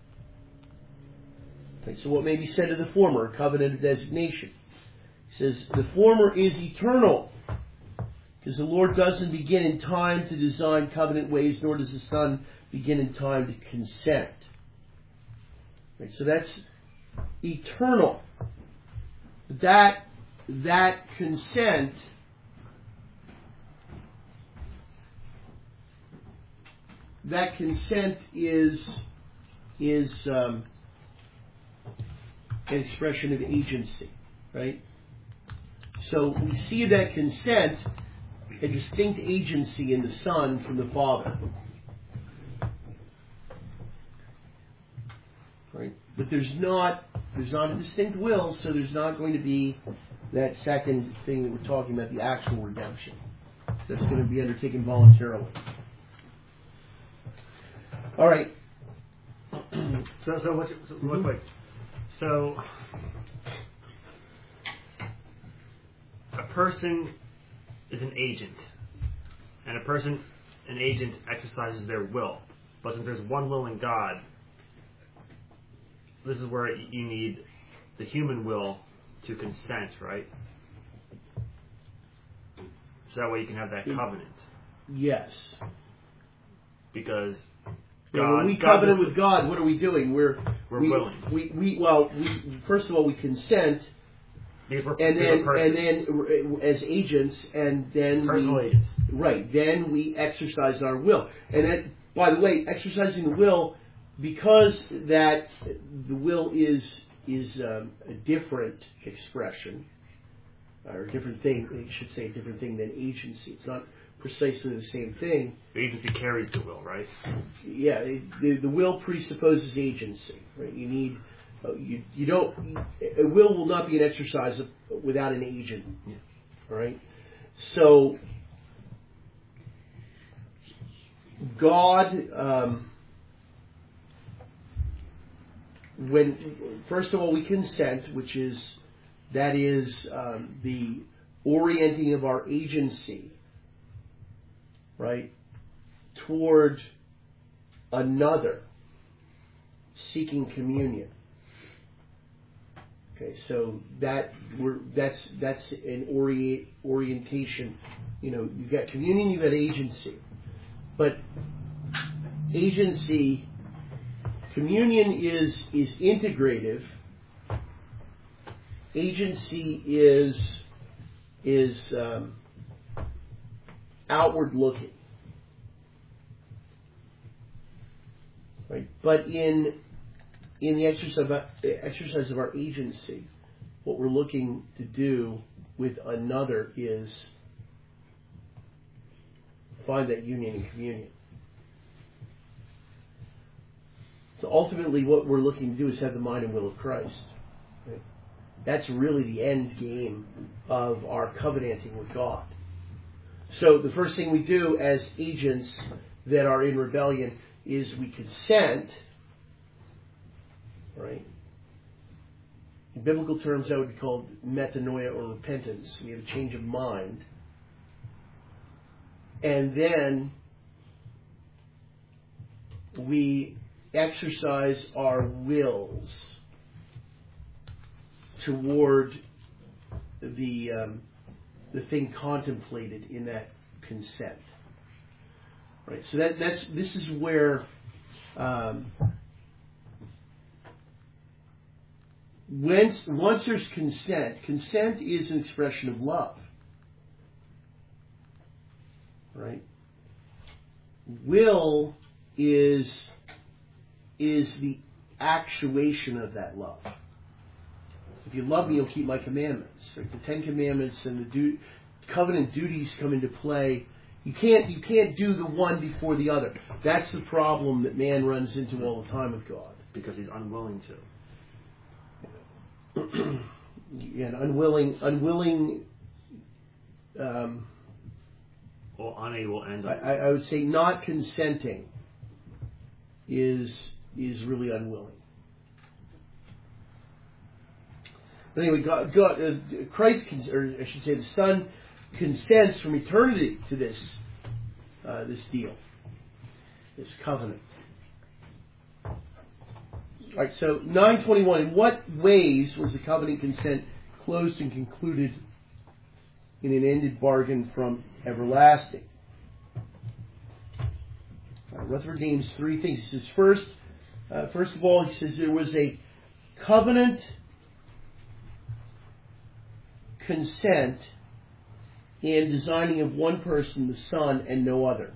Okay, so what may be said of the former, a covenant of designation? He says, the former is eternal, because the Lord doesn't begin in time to design covenant ways, nor does the Son begin in time to consent. Okay, so that's eternal. That consent is an expression of agency, right? So we see that consent, a distinct agency in the Son from the Father, right? But there's not a distinct will, so there's not going to be that second thing that we're talking about, the actual redemption. That's going to be undertaken voluntarily. All right. So real quick. So a person is an agent, and an agent exercises their will. But since there's one will in God, this is where you need the human will to consent, right? So that way you can have that covenant. Yes. Because God, when we covenant with God, what are we doing? We're willing. We first of all we consent, and then as agents, and then personal agents. Right. Then we exercise our will, and that, by the way, exercising the will, because that the will is a different expression, or a different thing. I should say a different thing than agency. It's not precisely the same thing. The agency carries the will, right? Yeah, the will presupposes agency. Right? You need you don't a will not be an exercise without an agent. Yeah. All right. So God, when first of all we consent, which is the orienting of our agency, right, toward another, seeking communion. Okay, so that's an orientation. You've got communion, you've got agency. But agency, communion is integrative. Agency is outward looking. Right? But in the exercise of our agency, what we're looking to do with another is find that union and communion. So ultimately what we're looking to do is have the mind and will of Christ. Right? That's really the end game of our covenanting with God. So the first thing we do as agents that are in rebellion is we consent. Right? In biblical terms, that would be called metanoia or repentance. We have a change of mind. And then we exercise our wills toward the thing contemplated in that consent. Right? So this is where once there's consent is an expression of love. Right? Will is the actuation of that love. So if you love me, you'll keep my commandments. Right? The 10 Commandments and the covenant duties come into play. You can't do the one before the other. That's the problem that man runs into all the time with God. Because he's unwilling to. And unwilling. Or unable and I would say not consenting is really unwilling. But anyway, Christ, or I should say, the Son consents from eternity to this deal, this covenant. All right. So 9:21. In what ways was the covenant consent closed and concluded in an ended bargain from everlasting? Rutherford names three things. He says, first of all, he says there was a covenant consent in designing of one person, the Son, and no other.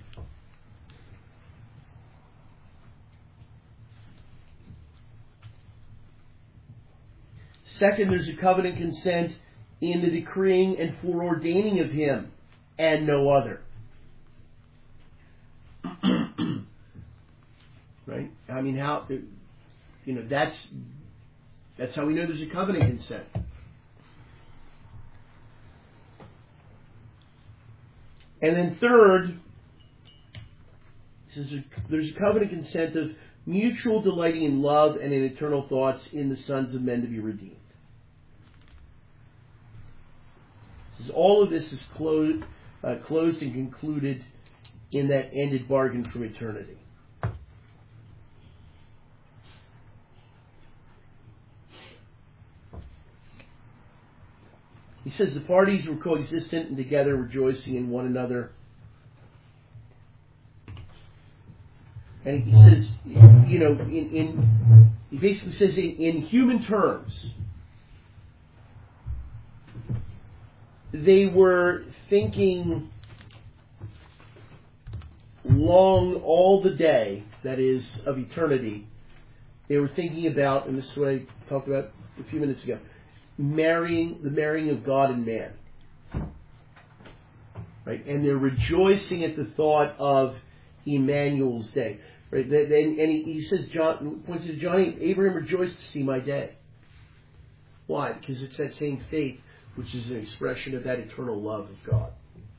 Second, there's a covenant consent in the decreeing and foreordaining of Him, and no other. Right? I mean, that's how we know there's a covenant consent. And then third, there's a covenant consent of mutual delighting in love and in eternal thoughts in the sons of men to be redeemed. All of this is closed and concluded in that ended bargain from eternity. He says the parties were coexistent and together, rejoicing in one another. And he says, he basically says in human terms, they were thinking long all the day, that is, of eternity. They were thinking about, and this is what I talked about a few minutes ago, the marrying of God and man. Right? And they're rejoicing at the thought of Emmanuel's day. Right? And he says, points to Johnny, Abraham rejoiced to see my day. Why? Because it's that same faith which is an expression of that eternal love of God.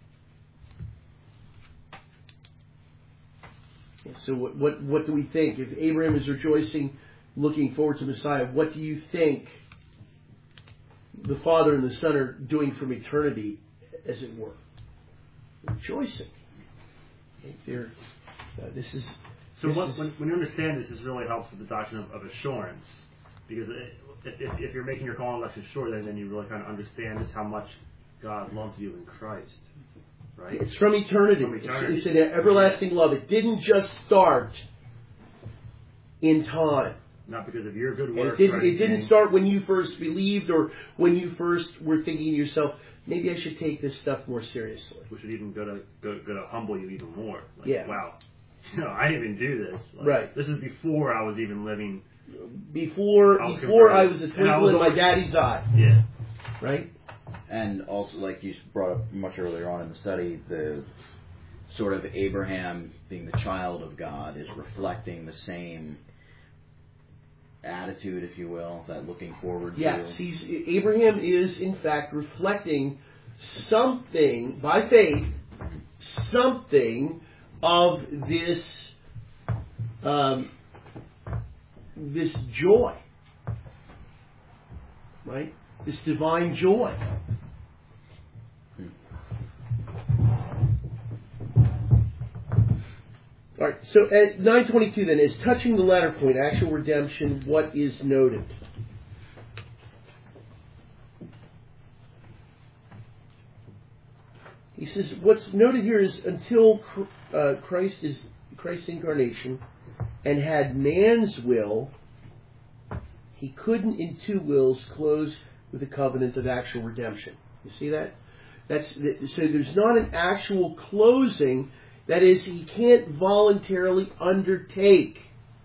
So what do we think? If Abraham is rejoicing, looking forward to Messiah, what do you think the Father and the Son are doing from eternity, as it were? Rejoicing. So when you understand this really helps with the doctrine of assurance, because if you're making your call and election sure, then you really kind of understand just how much God loves you in Christ, right? It's from eternity. It's an everlasting love. It didn't just start in time. Not because of your good works. It didn't start when you first believed or when you first were thinking to yourself, maybe I should take this stuff more seriously. Which would even go to humble you even more. Like, yeah. Wow. I didn't even do this. Like, right. This is before I was even living. Before I was a twinkle in my daddy's eye. Yeah. Right? And also, like you brought up much earlier on in the study, the sort of Abraham being the child of God is reflecting the same attitude, if you will, that looking forward to. Yes, Abraham is in fact reflecting something, by faith, something of this this joy, right? This divine joy. All right, so at 9:22 then, is touching the latter point, actual redemption, what is noted? He says, what's noted here is until Christ's incarnation and had man's will, he couldn't in two wills close with the covenant of actual redemption. You see that? So there's not an actual closing. That is, he can't voluntarily undertake.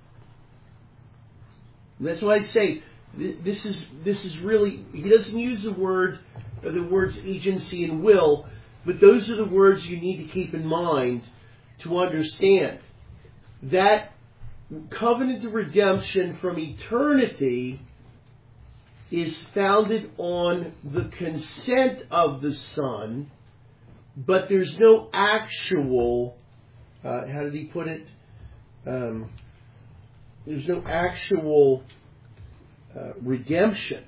And that's why I say this is really, he doesn't use the words agency and will, but those are the words you need to keep in mind to understand that covenant of redemption from eternity is founded on the consent of the Son, but there's no actual, how did he put it? There's no actual redemption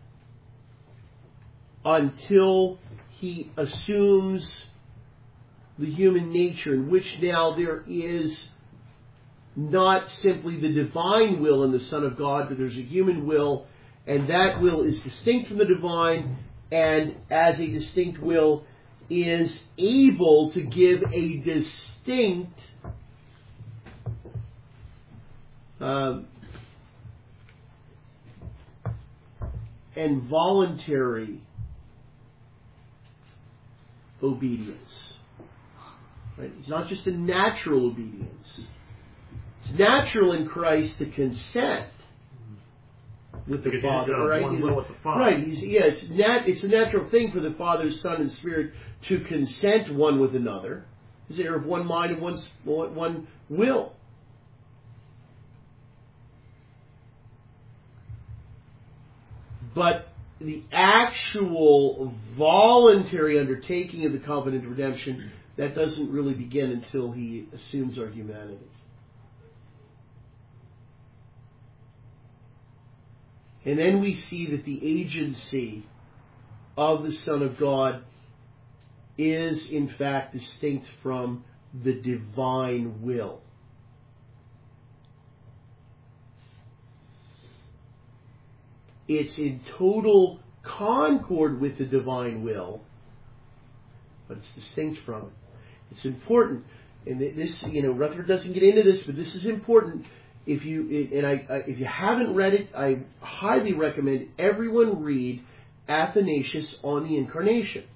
until he assumes the human nature, in which now there is not simply the divine will in the Son of God, but there's a human will, and that will is distinct from the divine, and as a distinct will is able to give a distinct and voluntary obedience. Right? It's not just a natural obedience. It's natural in Christ to consent with the Father, right? One will with the Father. Right. It's a natural thing for the Father, Son, and Spirit to consent one with another. They are of one mind and one will. But the actual voluntary undertaking of the covenant of redemption, that doesn't really begin until he assumes our humanity. And then we see that the agency of the Son of God is in fact distinct from the divine will. It's in total concord with the divine will, but it's distinct from it. It's important, and this, Rutherford doesn't get into this, but this is important. If you haven't read it, I highly recommend everyone read Athanasius on the Incarnation.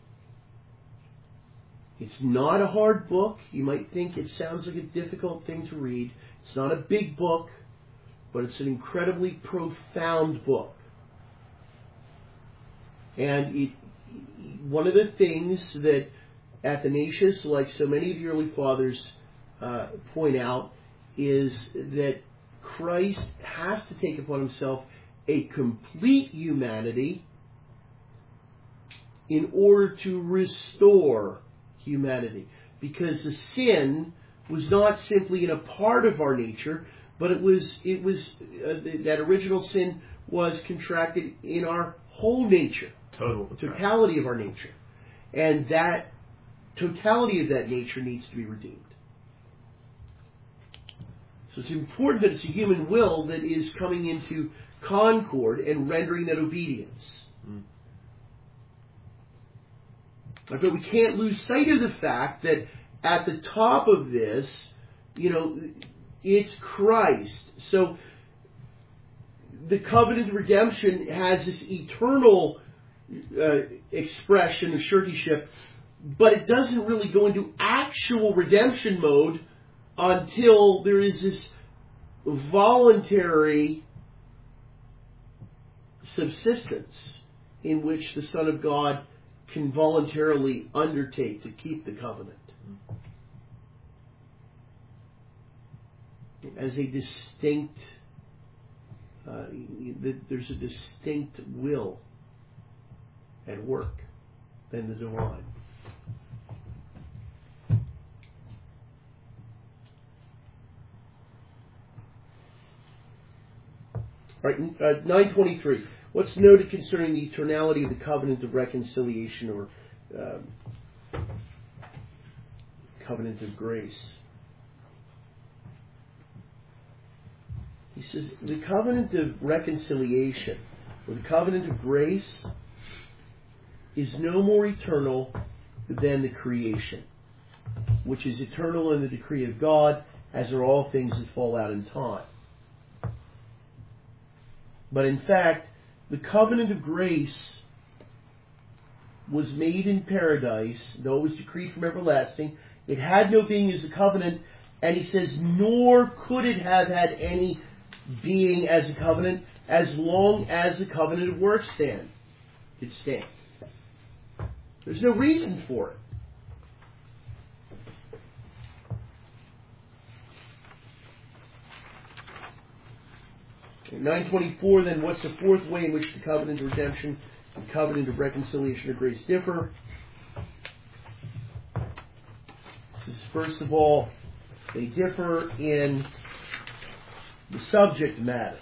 It's not a hard book. You might think it sounds like a difficult thing to read. It's not a big book, but it's an incredibly profound book. And one of the things that Athanasius, like so many of the early fathers, point out is that Christ has to take upon himself a complete humanity in order to restore humanity. Because the sin was not simply in a part of our nature, but it was that original sin was contracted in our whole nature. Totality of our nature. And that totality of that nature needs to be redeemed. So it's important that it's a human will that is coming into concord and rendering that obedience. But we can't lose sight of the fact that at the top of this, it's Christ. So the covenant of redemption has this eternal expression of suretyship, but it doesn't really go into actual redemption mode until there is this voluntary subsistence in which the Son of God can voluntarily undertake to keep the covenant. As a distinct, there's a distinct will at work in the divine. All right, 923. What's noted concerning the eternality of the covenant of reconciliation or covenant of grace? He says the covenant of reconciliation or the covenant of grace is no more eternal than the creation, which is eternal in the decree of God, as are all things that fall out in time. But in fact, the covenant of grace was made in paradise, though it was decreed from everlasting. It had no being as a covenant, and he says, nor could it have had any being as a covenant as long as the covenant of works could stand. There's no reason for it. In 924, then, what's the fourth way in which the covenant of redemption and covenant of reconciliation or grace differ? This is, first of all, they differ in the subject matter.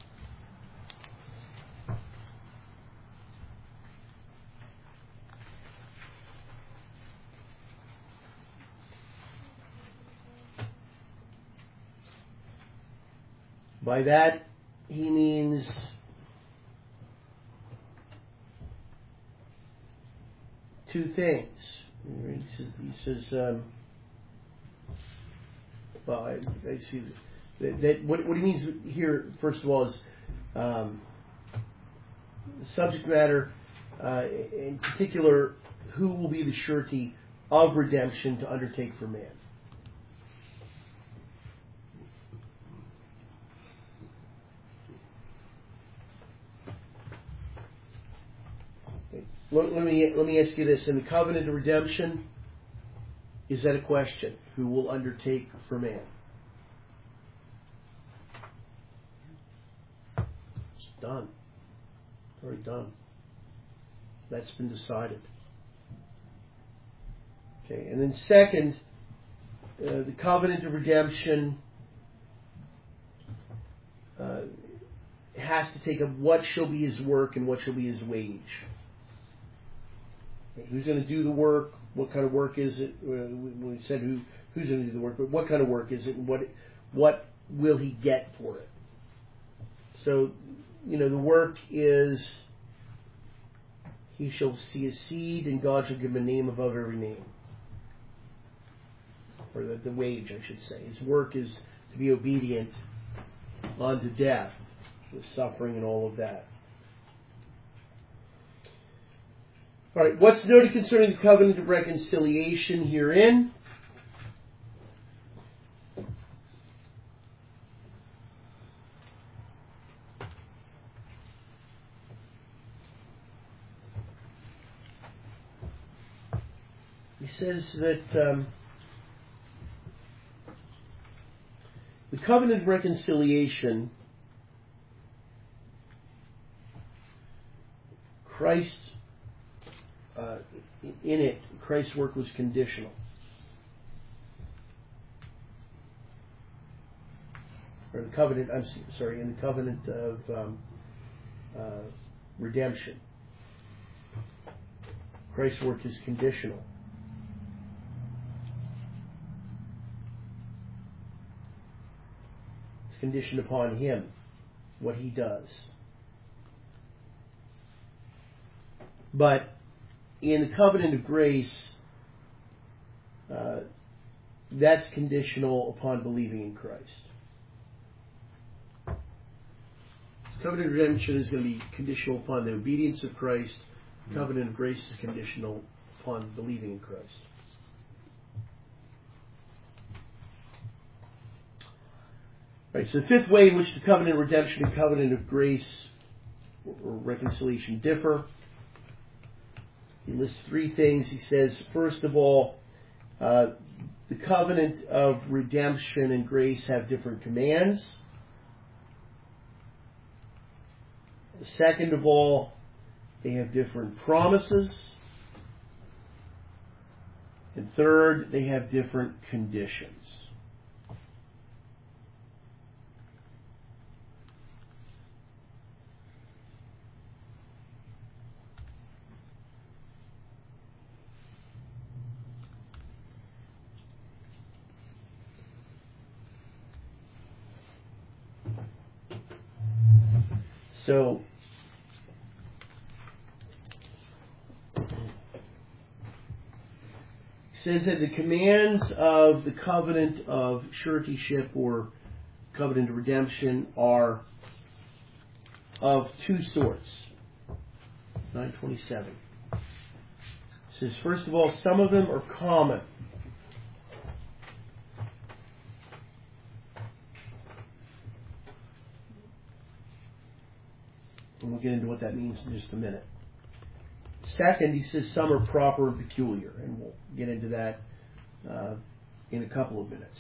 By that, he means two things. He says, well, I see that what he means here, first of all, is the subject matter, in particular, who will be the surety of redemption to undertake for man. Let me ask you this. In the covenant of redemption, is that a question? Who will undertake for man? It's done. Already done. That's been decided. Okay, and then second, the covenant of redemption has to take up what shall be his work and what shall be his wage. Who's going to do the work? What kind of work is it? We said who's going to do the work, but what kind of work is it, and what will he get for it? So, the work is he shall see a seed, and God shall give him a name above every name, or the wage, I should say. His work is to be obedient unto death, with suffering and all of that. All right, what's noted concerning the covenant of reconciliation herein? He says that the covenant of reconciliation, in it, Christ's work was conditional. Or the covenant, in the covenant of redemption, Christ's work is conditional. conditioned upon Him, what He does. But in the covenant of grace, that's conditional upon believing in Christ. Covenant of redemption is going to be conditional upon the obedience of Christ. Covenant of grace is conditional upon believing in Christ. Right, so the fifth way in which the covenant of redemption and covenant of grace or reconciliation differ. He lists three things. He says, first of all, the covenant of redemption and grace have different commands. Second of all, they have different promises. And third, they have different conditions. So, he says that the commands of the covenant of suretyship or covenant of redemption are of two sorts. 927. It says, first of all, some of them are common. And we'll get into what that means in just a minute. Second, he says some are proper and peculiar, and we'll get into that in a couple of minutes.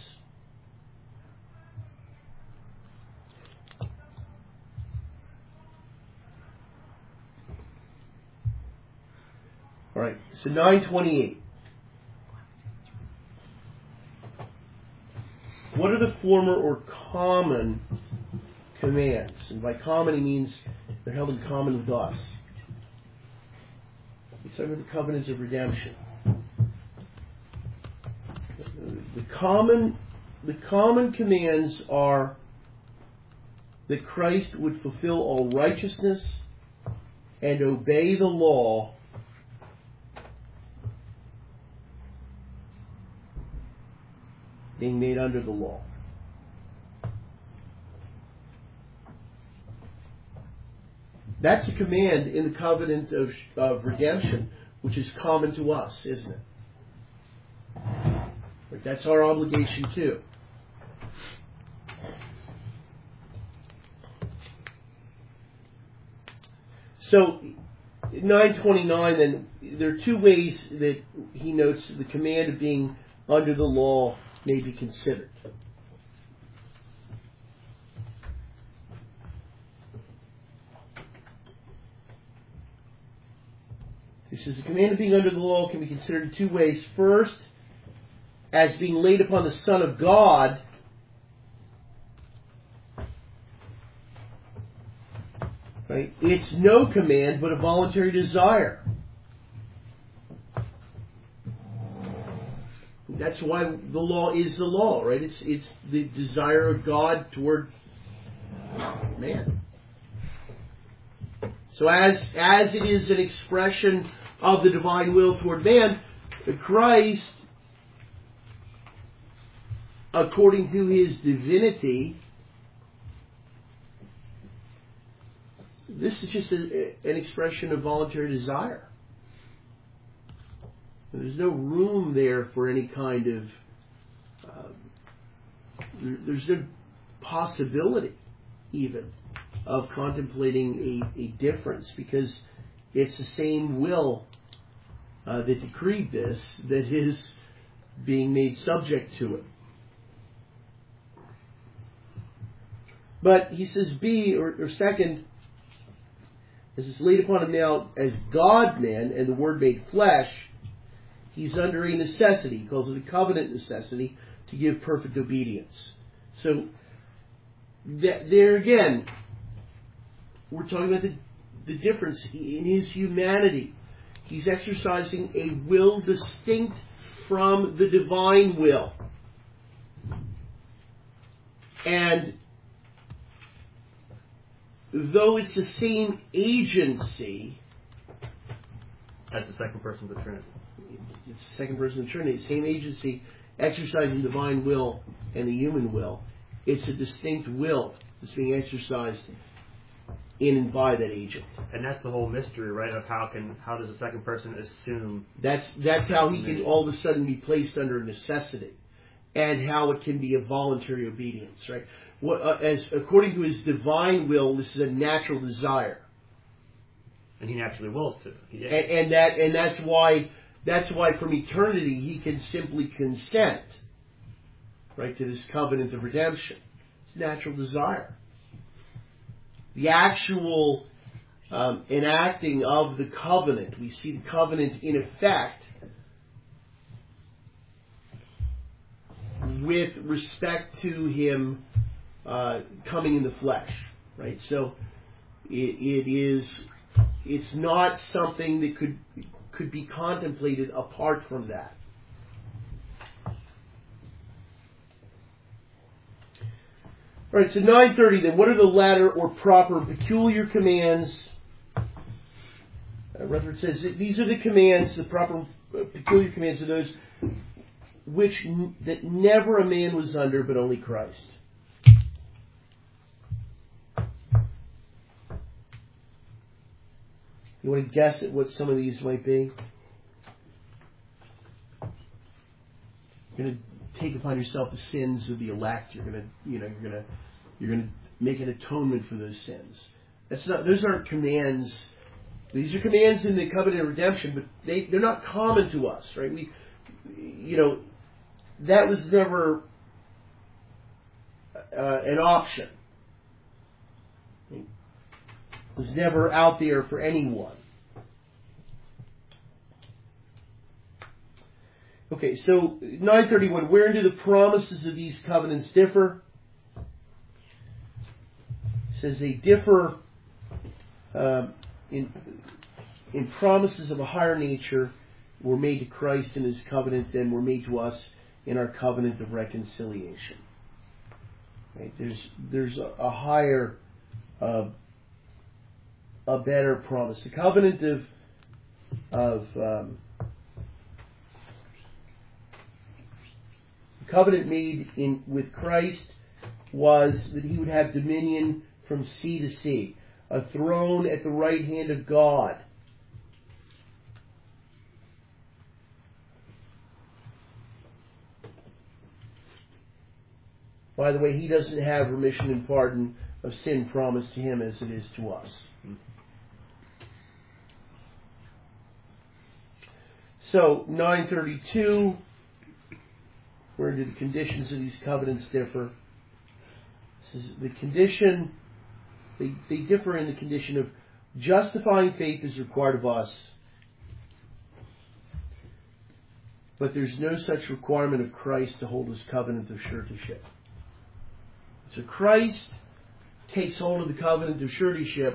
All right, so 928. What are the former or common commands? And by common, he means they're held in common with us. He's talking about the covenants of redemption. The common commands are that Christ would fulfill all righteousness and obey the law being made under the law. That's a command in the covenant of redemption, which is common to us, isn't it? But that's our obligation too. So, 929, then, there are two ways that he notes the command of being under the law may be considered. He says the command of being under the law can be considered in two ways. First, as being laid upon the Son of God, right? It's no command but a voluntary desire. That's why the law is the law, right? It's the desire of God toward man. So as it is an expression of the divine will toward man, Christ, according to His divinity, this is just an expression of voluntary desire. There's no room there for any kind of, there's no possibility even of contemplating a difference, because it's the same will that decreed this that is being made subject to it. But he says B, or second, as it's laid upon him now as God-man and the Word made flesh, he's under a necessity. He calls it a covenant necessity to give perfect obedience. So, there again, we're talking about the difference in his humanity. He's exercising a will distinct from the divine will. And though it's the same agency, As the second person of the Trinity. it's the second person of the Trinity, same agency exercising divine will and the human will. It's a distinct will that's being exercised in and by that agent. And that's the whole mystery, right? Of how does the second person assume? That's how he can all of a sudden be placed under necessity, and how it can be a voluntary obedience, right? As according to his divine will, this is a natural desire, And he naturally wills to. and that's why from eternity he can simply consent, right, to this covenant of redemption. It's natural desire. The actual enacting of the covenant, we see the covenant in effect with respect to him coming in the flesh, right? So it's not something that could be contemplated apart from that. All right, so 9:30 then. What are the latter or proper peculiar commands? Rutherford says that these are the commands, the proper peculiar commands are those that never a man was under, but only Christ. You want to guess at what some of these might be? You're going to take upon yourself the sins of the elect. You're going to make an atonement for those sins. Those aren't commands. These are commands in the covenant of redemption, but they're not common to us, right? That was never an option. It was never out there for anyone. Okay, so 9:31. Wherein do the promises of these covenants differ? It says they differ in promises of a higher nature were made to Christ in his covenant than were made to us in our covenant of reconciliation. Right? There's a higher, a better promise. The covenant the covenant made with Christ was that he would have dominion from sea to sea, a throne at the right hand of God. By the way, he doesn't have remission and pardon of sin promised to him as it is to us. So, 9:32, where do the conditions of these covenants differ? This is the condition, they differ in the condition of justifying faith is required of us, but there's no such requirement of Christ to hold his covenant of suretyship. So Christ takes hold of the covenant of suretyship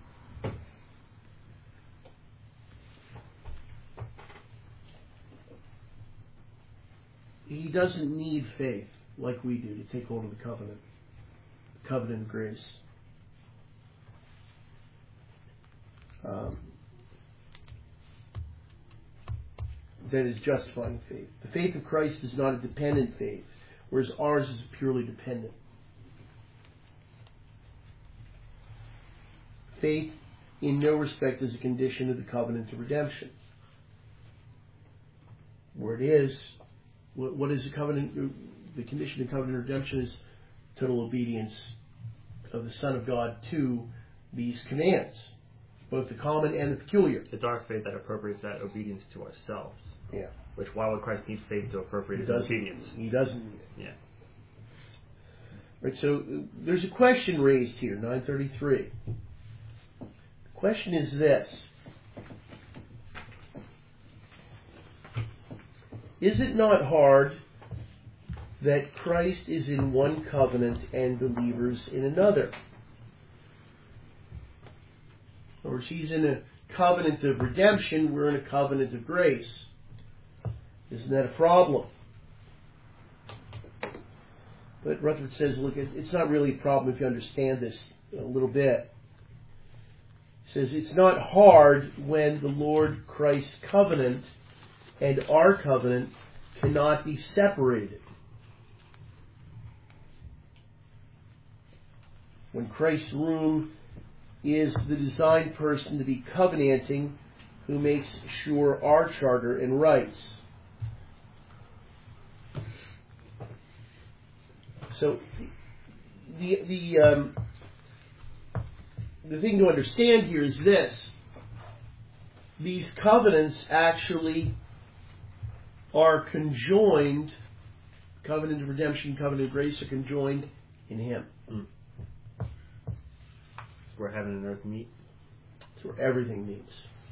he doesn't need faith like we do to take hold of the covenant of grace. That is justifying faith. The faith of Christ is not a dependent faith, whereas ours is purely dependent. Faith in no respect is a condition of the covenant of redemption. Where it is, what is the covenant? The condition of covenant of redemption is total obedience of the Son of God to these commands, both the common and the peculiar. It's our faith that appropriates that obedience to ourselves. Yeah. Which, why would Christ need faith to appropriate his obedience? He doesn't need it. Yeah. Right, so there's a question raised here, 9:33. The question is this: is it not hard that Christ is in one covenant and believers in another? Or he's in a covenant of redemption, we're in a covenant of grace. Isn't that a problem? But Rutherford says, look, it's not really a problem if you understand this a little bit. says it's not hard when the Lord Christ's covenant and our covenant cannot be separated. When Christ's room is the designed person to be covenanting, who makes sure our charter and rights. So the thing to understand here is this: these covenants actually are conjoined. Covenant of redemption, covenant of grace are conjoined in Him. Where heaven and earth meet. It's where everything meets.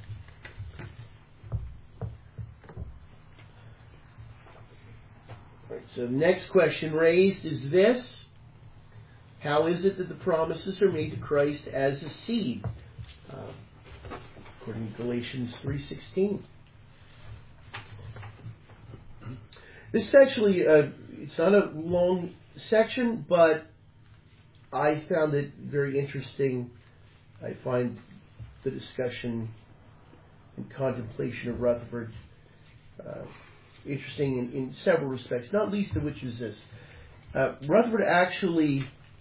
Right, so the next question raised is this: how is it that the promises are made to Christ as a seed? According to Galatians 3:16. This is actually, it's not a long section, but I found it very interesting. I find the discussion and contemplation of Rutherford interesting in several respects, not least of which is this. Rutherford actually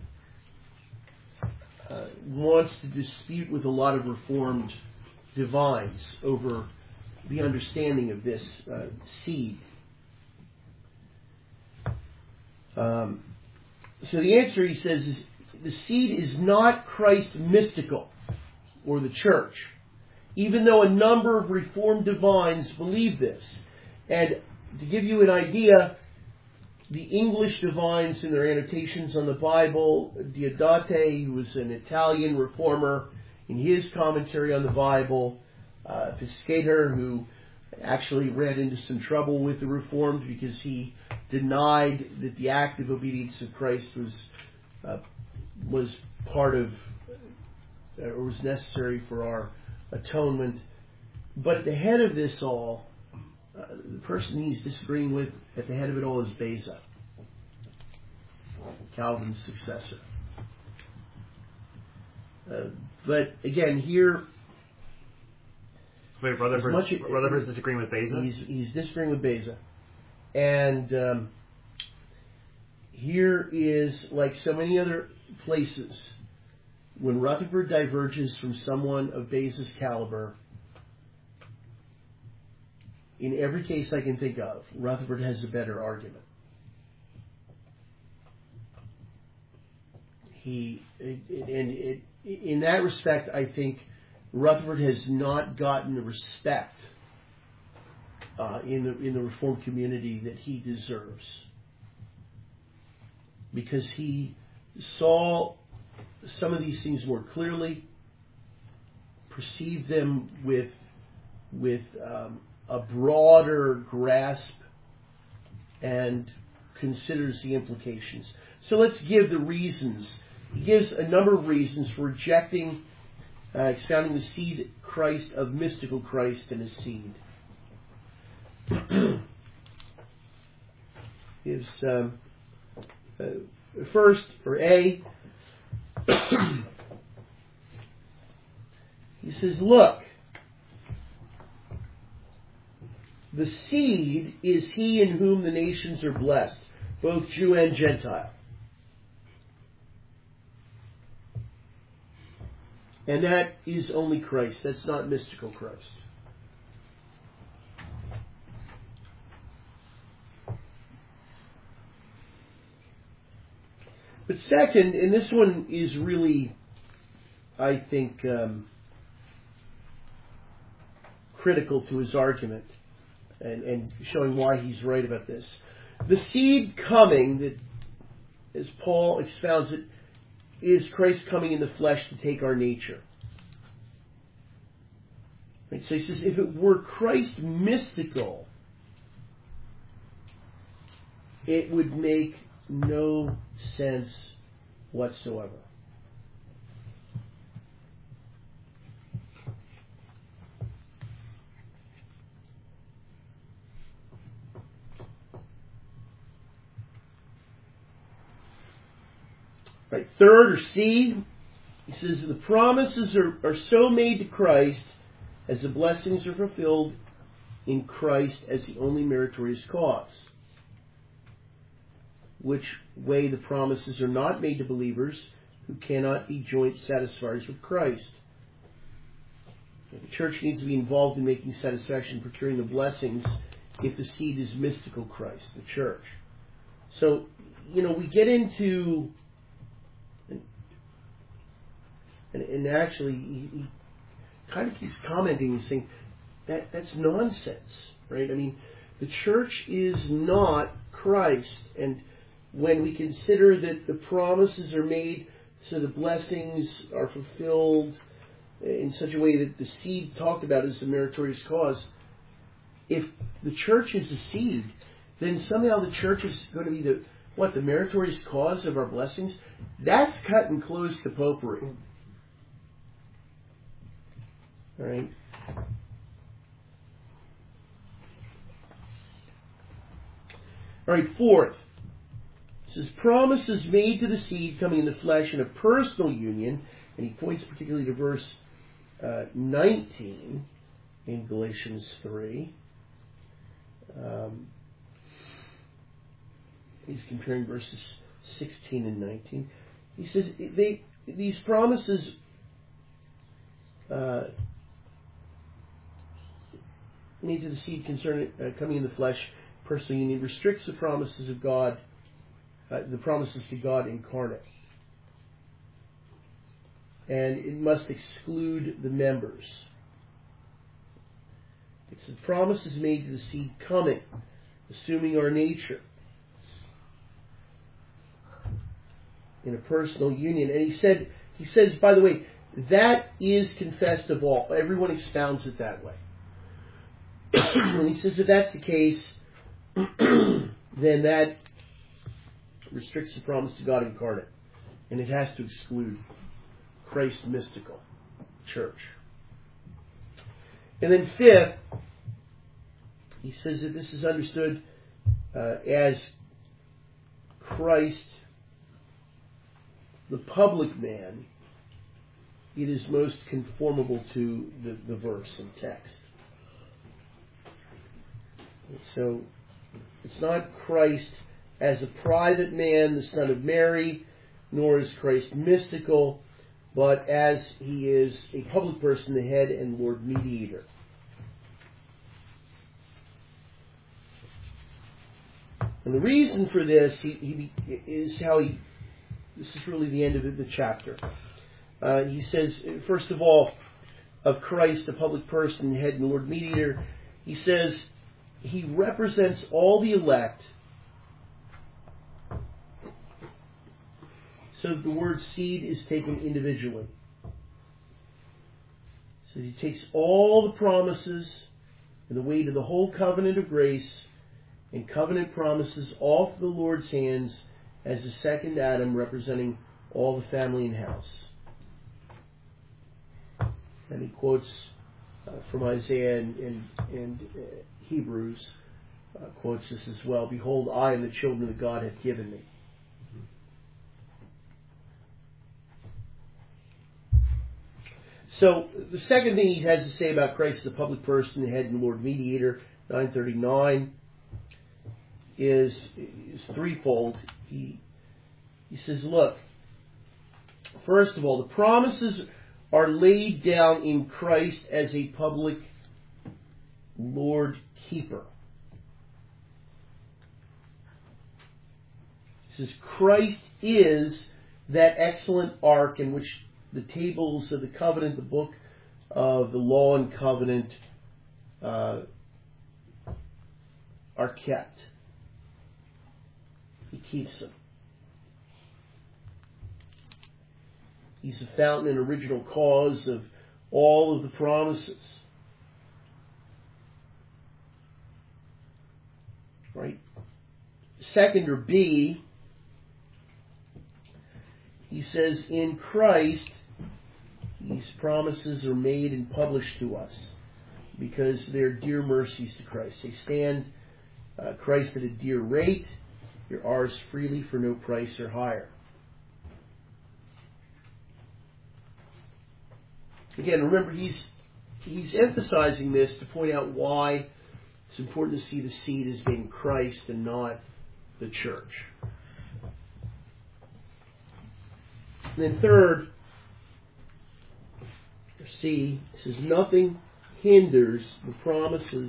wants to dispute with a lot of Reformed divines over the understanding of this seed. So the answer, he says, is the seed is not Christ mystical or the church, even though a number of Reformed divines believe this. And to give you an idea, the English divines in their annotations on the Bible, Diodate, who was an Italian reformer, in his commentary on the Bible, Piscator, who actually ran into some trouble with the Reformed because he denied that the active obedience of Christ was part of, or was necessary for our atonement. But at the head of this all, the person he's disagreeing with at the head of it all is Beza, Calvin's successor. But again, here, wait, Rutherford's disagreeing with Beza? He's disagreeing with Beza. And here is, like so many other places, when Rutherford diverges from someone of Beza's caliber, in every case I can think of, Rutherford has a better argument. In that respect, I think Rutherford has not gotten the respect in the Reformed community that he deserves, because he saw some of these things more clearly, perceived them with a broader grasp, and considers the implications. So let's give the reasons. He gives a number of reasons for rejecting, expounding the seed Christ of mystical Christ and his seed. Gives first, for A, he says, look, the seed is he in whom the nations are blessed, both Jew and Gentile. And that is only Christ. That's not mystical Christ. But second, and this one is really, I think, critical to his argument and showing why he's right about this. The seed coming, that, as Paul expounds it, is Christ coming in the flesh to take our nature. Right? So he says, if it were Christ mystical, it would make no sense whatsoever. Right, third, or C, he says says the promises are so made to Christ as the blessings are fulfilled in Christ as the only meritorious cause. Which way the promises are not made to believers who cannot be joint satisfiers with Christ. The church needs to be involved in making satisfaction, procuring the blessings, if the seed is mystical Christ, the church. So, we get into, and actually, he kind of keeps commenting and saying, that's nonsense, right? I mean, the church is not Christ, and when we consider that the promises are made so the blessings are fulfilled in such a way that the seed talked about is the meritorious cause, if the church is the seed, then somehow the church is going to be the meritorious cause of our blessings? That's cutting close to popery. All right? All right, fourth. It says, promises made to the seed coming in the flesh in a personal union, and he points particularly to verse 19 in Galatians 3. He's comparing verses 16 and 19. He says these promises made to the seed concerning coming in the flesh, personal union, restricts the promises of God, the promises to God incarnate. And it must exclude the members. It's the promises made to the seed coming, assuming our nature, in a personal union. And he says, by the way, that is confessed of all. Everyone expounds it that way. And he says if that's the case, then that restricts the promise to God incarnate. And it has to exclude Christ's mystical church. And then fifth, he says that this is understood as Christ, the public man, it is most conformable to the verse and text. And so it's not Christ as a private man, the Son of Mary, nor is Christ mystical, but as he is a public person, the head and Lord mediator. And the reason for this this is really the end of the chapter. He says, first of all, of Christ, the public person, head and Lord mediator, he says he represents all the elect. So the word seed is taken individually. So he takes all the promises and the weight of the whole covenant of grace and covenant promises off the Lord's hands as the second Adam, representing all the family and house. And he quotes from Isaiah and Hebrews, quotes this as well. Behold, I and the children that God hath given me. So the second thing he has to say about Christ as a public person, the head and Lord mediator, 939, is threefold. He says, look, first of all, the promises are laid down in Christ as a public Lord keeper. He says Christ is that excellent ark in which the tables of the covenant, the book of the law and covenant, are kept. He keeps them. He's the fountain and original cause of all of the promises. Right? Second, or B, he says, in Christ, these promises are made and published to us because they're dear mercies to Christ. They stand Christ at a dear rate. You're ours freely for no price or hire. Again, remember, he's emphasizing this to point out why it's important to see the seed as being Christ and not the church. And then third, C, it says nothing hinders the promises.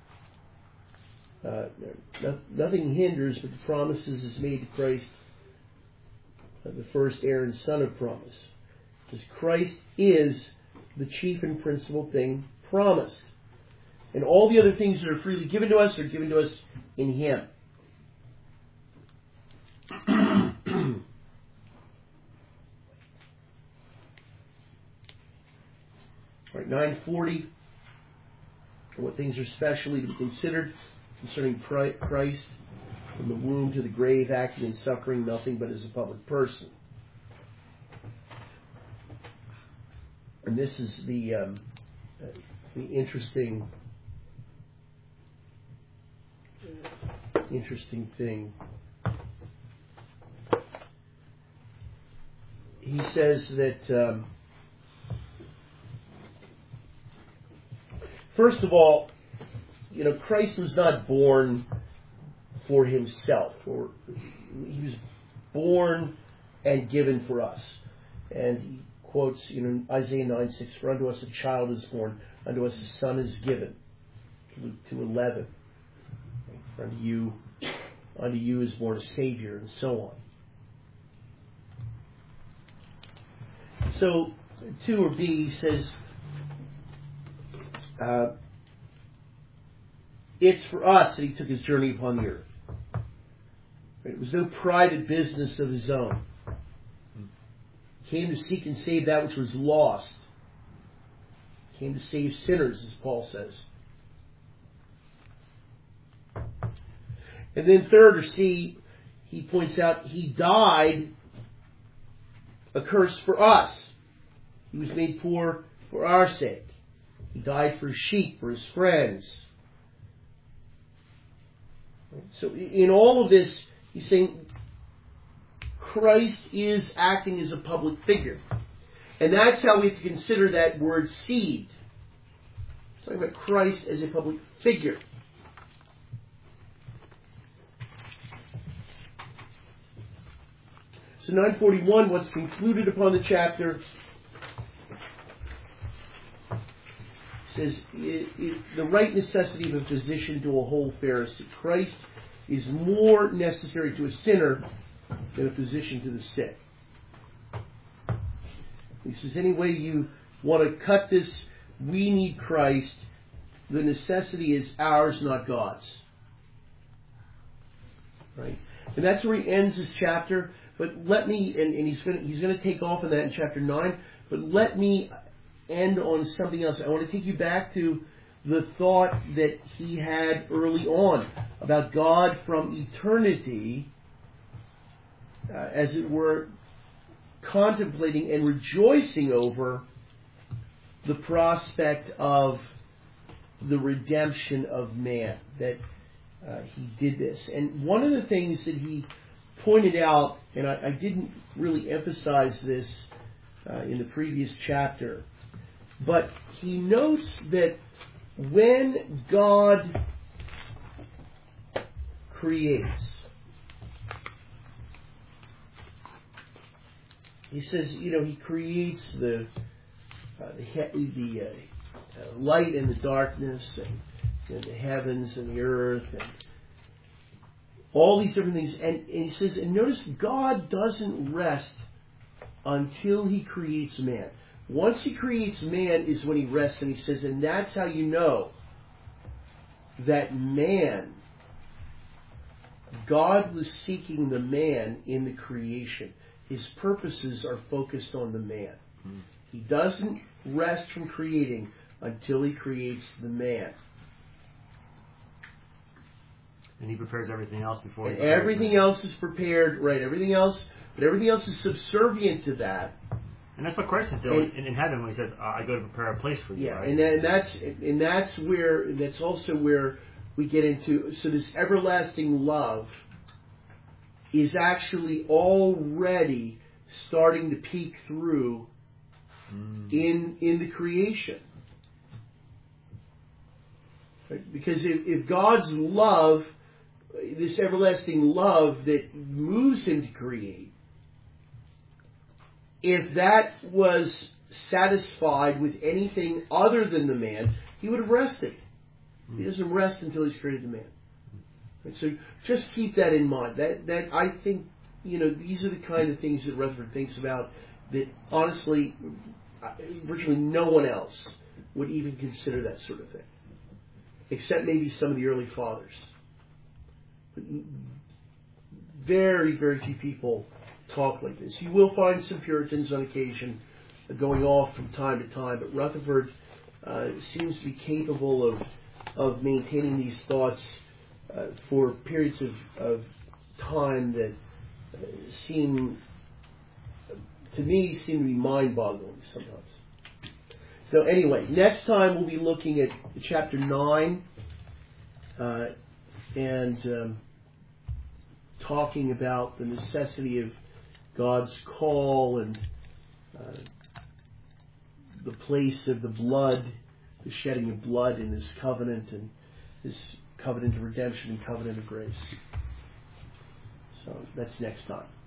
Nothing hinders, but the promises is made to Christ, the first heir and son of promise. Because Christ is the chief and principal thing promised. And all the other things that are freely given to us are given to us in Him. All right, 940. What things are specially to be considered concerning Christ, from the womb to the grave, acting and suffering nothing but as a public person. And this is the interesting thing. He says that first of all, Christ was not born for Himself, or He was born and given for us. And he quotes, Isaiah 9:6, "For unto us a child is born, unto us a son is given." Luke 2:11, "For unto you is born a Savior," and so on. So 2 or B says, it's for us that He took His journey upon the earth. It was no private business of His own. He came to seek and save that which was lost. He came to save sinners, as Paul says. And then third, or C, he points out, He died a curse for us. He was made poor for our sake. He died for His sheep, for His friends. So in all of this, he's saying Christ is acting as a public figure. And that's how we have to consider that word seed. It's talking about Christ as a public figure. So 941, what's concluded upon the chapter, says the right necessity of a physician to a whole Pharisee. Christ is more necessary to a sinner than a physician to the sick. He says, any way you want to cut this, we need Christ. The necessity is ours, not God's. Right? And that's where he ends his chapter. But let me, and he's going to take off on that in chapter 9, but let me end on something else. I want to take you back to the thought that he had early on about God from eternity, as it were, contemplating and rejoicing over the prospect of the redemption of man, that he did this. And one of the things that he pointed out, and I didn't really emphasize this in the previous chapter, but he notes that when God creates, he says, he creates the light and the darkness, and the heavens and the earth, and all these different things. And he says, and notice God doesn't rest until he creates man. Once he creates man is when he rests, and he says, and that's how you know that man, God was seeking the man in the creation. His purposes are focused on the man. He doesn't rest from creating until he creates the man. And he prepares everything else before. And everything else is prepared, right? Everything else is subservient to that. And that's what Christ is doing in heaven when he says, "I go to prepare a place for you." Yeah, right? and that's also where we get into. So this everlasting love is actually already starting to peek through in the creation. Right? Because if God's love, this everlasting love that moves him to create, if that was satisfied with anything other than the man, he would have rested. He doesn't rest until he's created the man. Right? So just keep that in mind. That I think, these are the kind of things that Rutherford thinks about that honestly virtually no one else would even consider that sort of thing, except maybe some of the early fathers. But very, very few people talk like this. You will find some Puritans on occasion going off from time to time, but Rutherford seems to be capable of maintaining these thoughts for periods of time that seem to be mind-boggling sometimes. So anyway, next time we'll be looking at chapter 9 and talking about the necessity of God's call and the place of the blood, the shedding of blood in His covenant and His covenant of redemption and covenant of grace. So that's next time.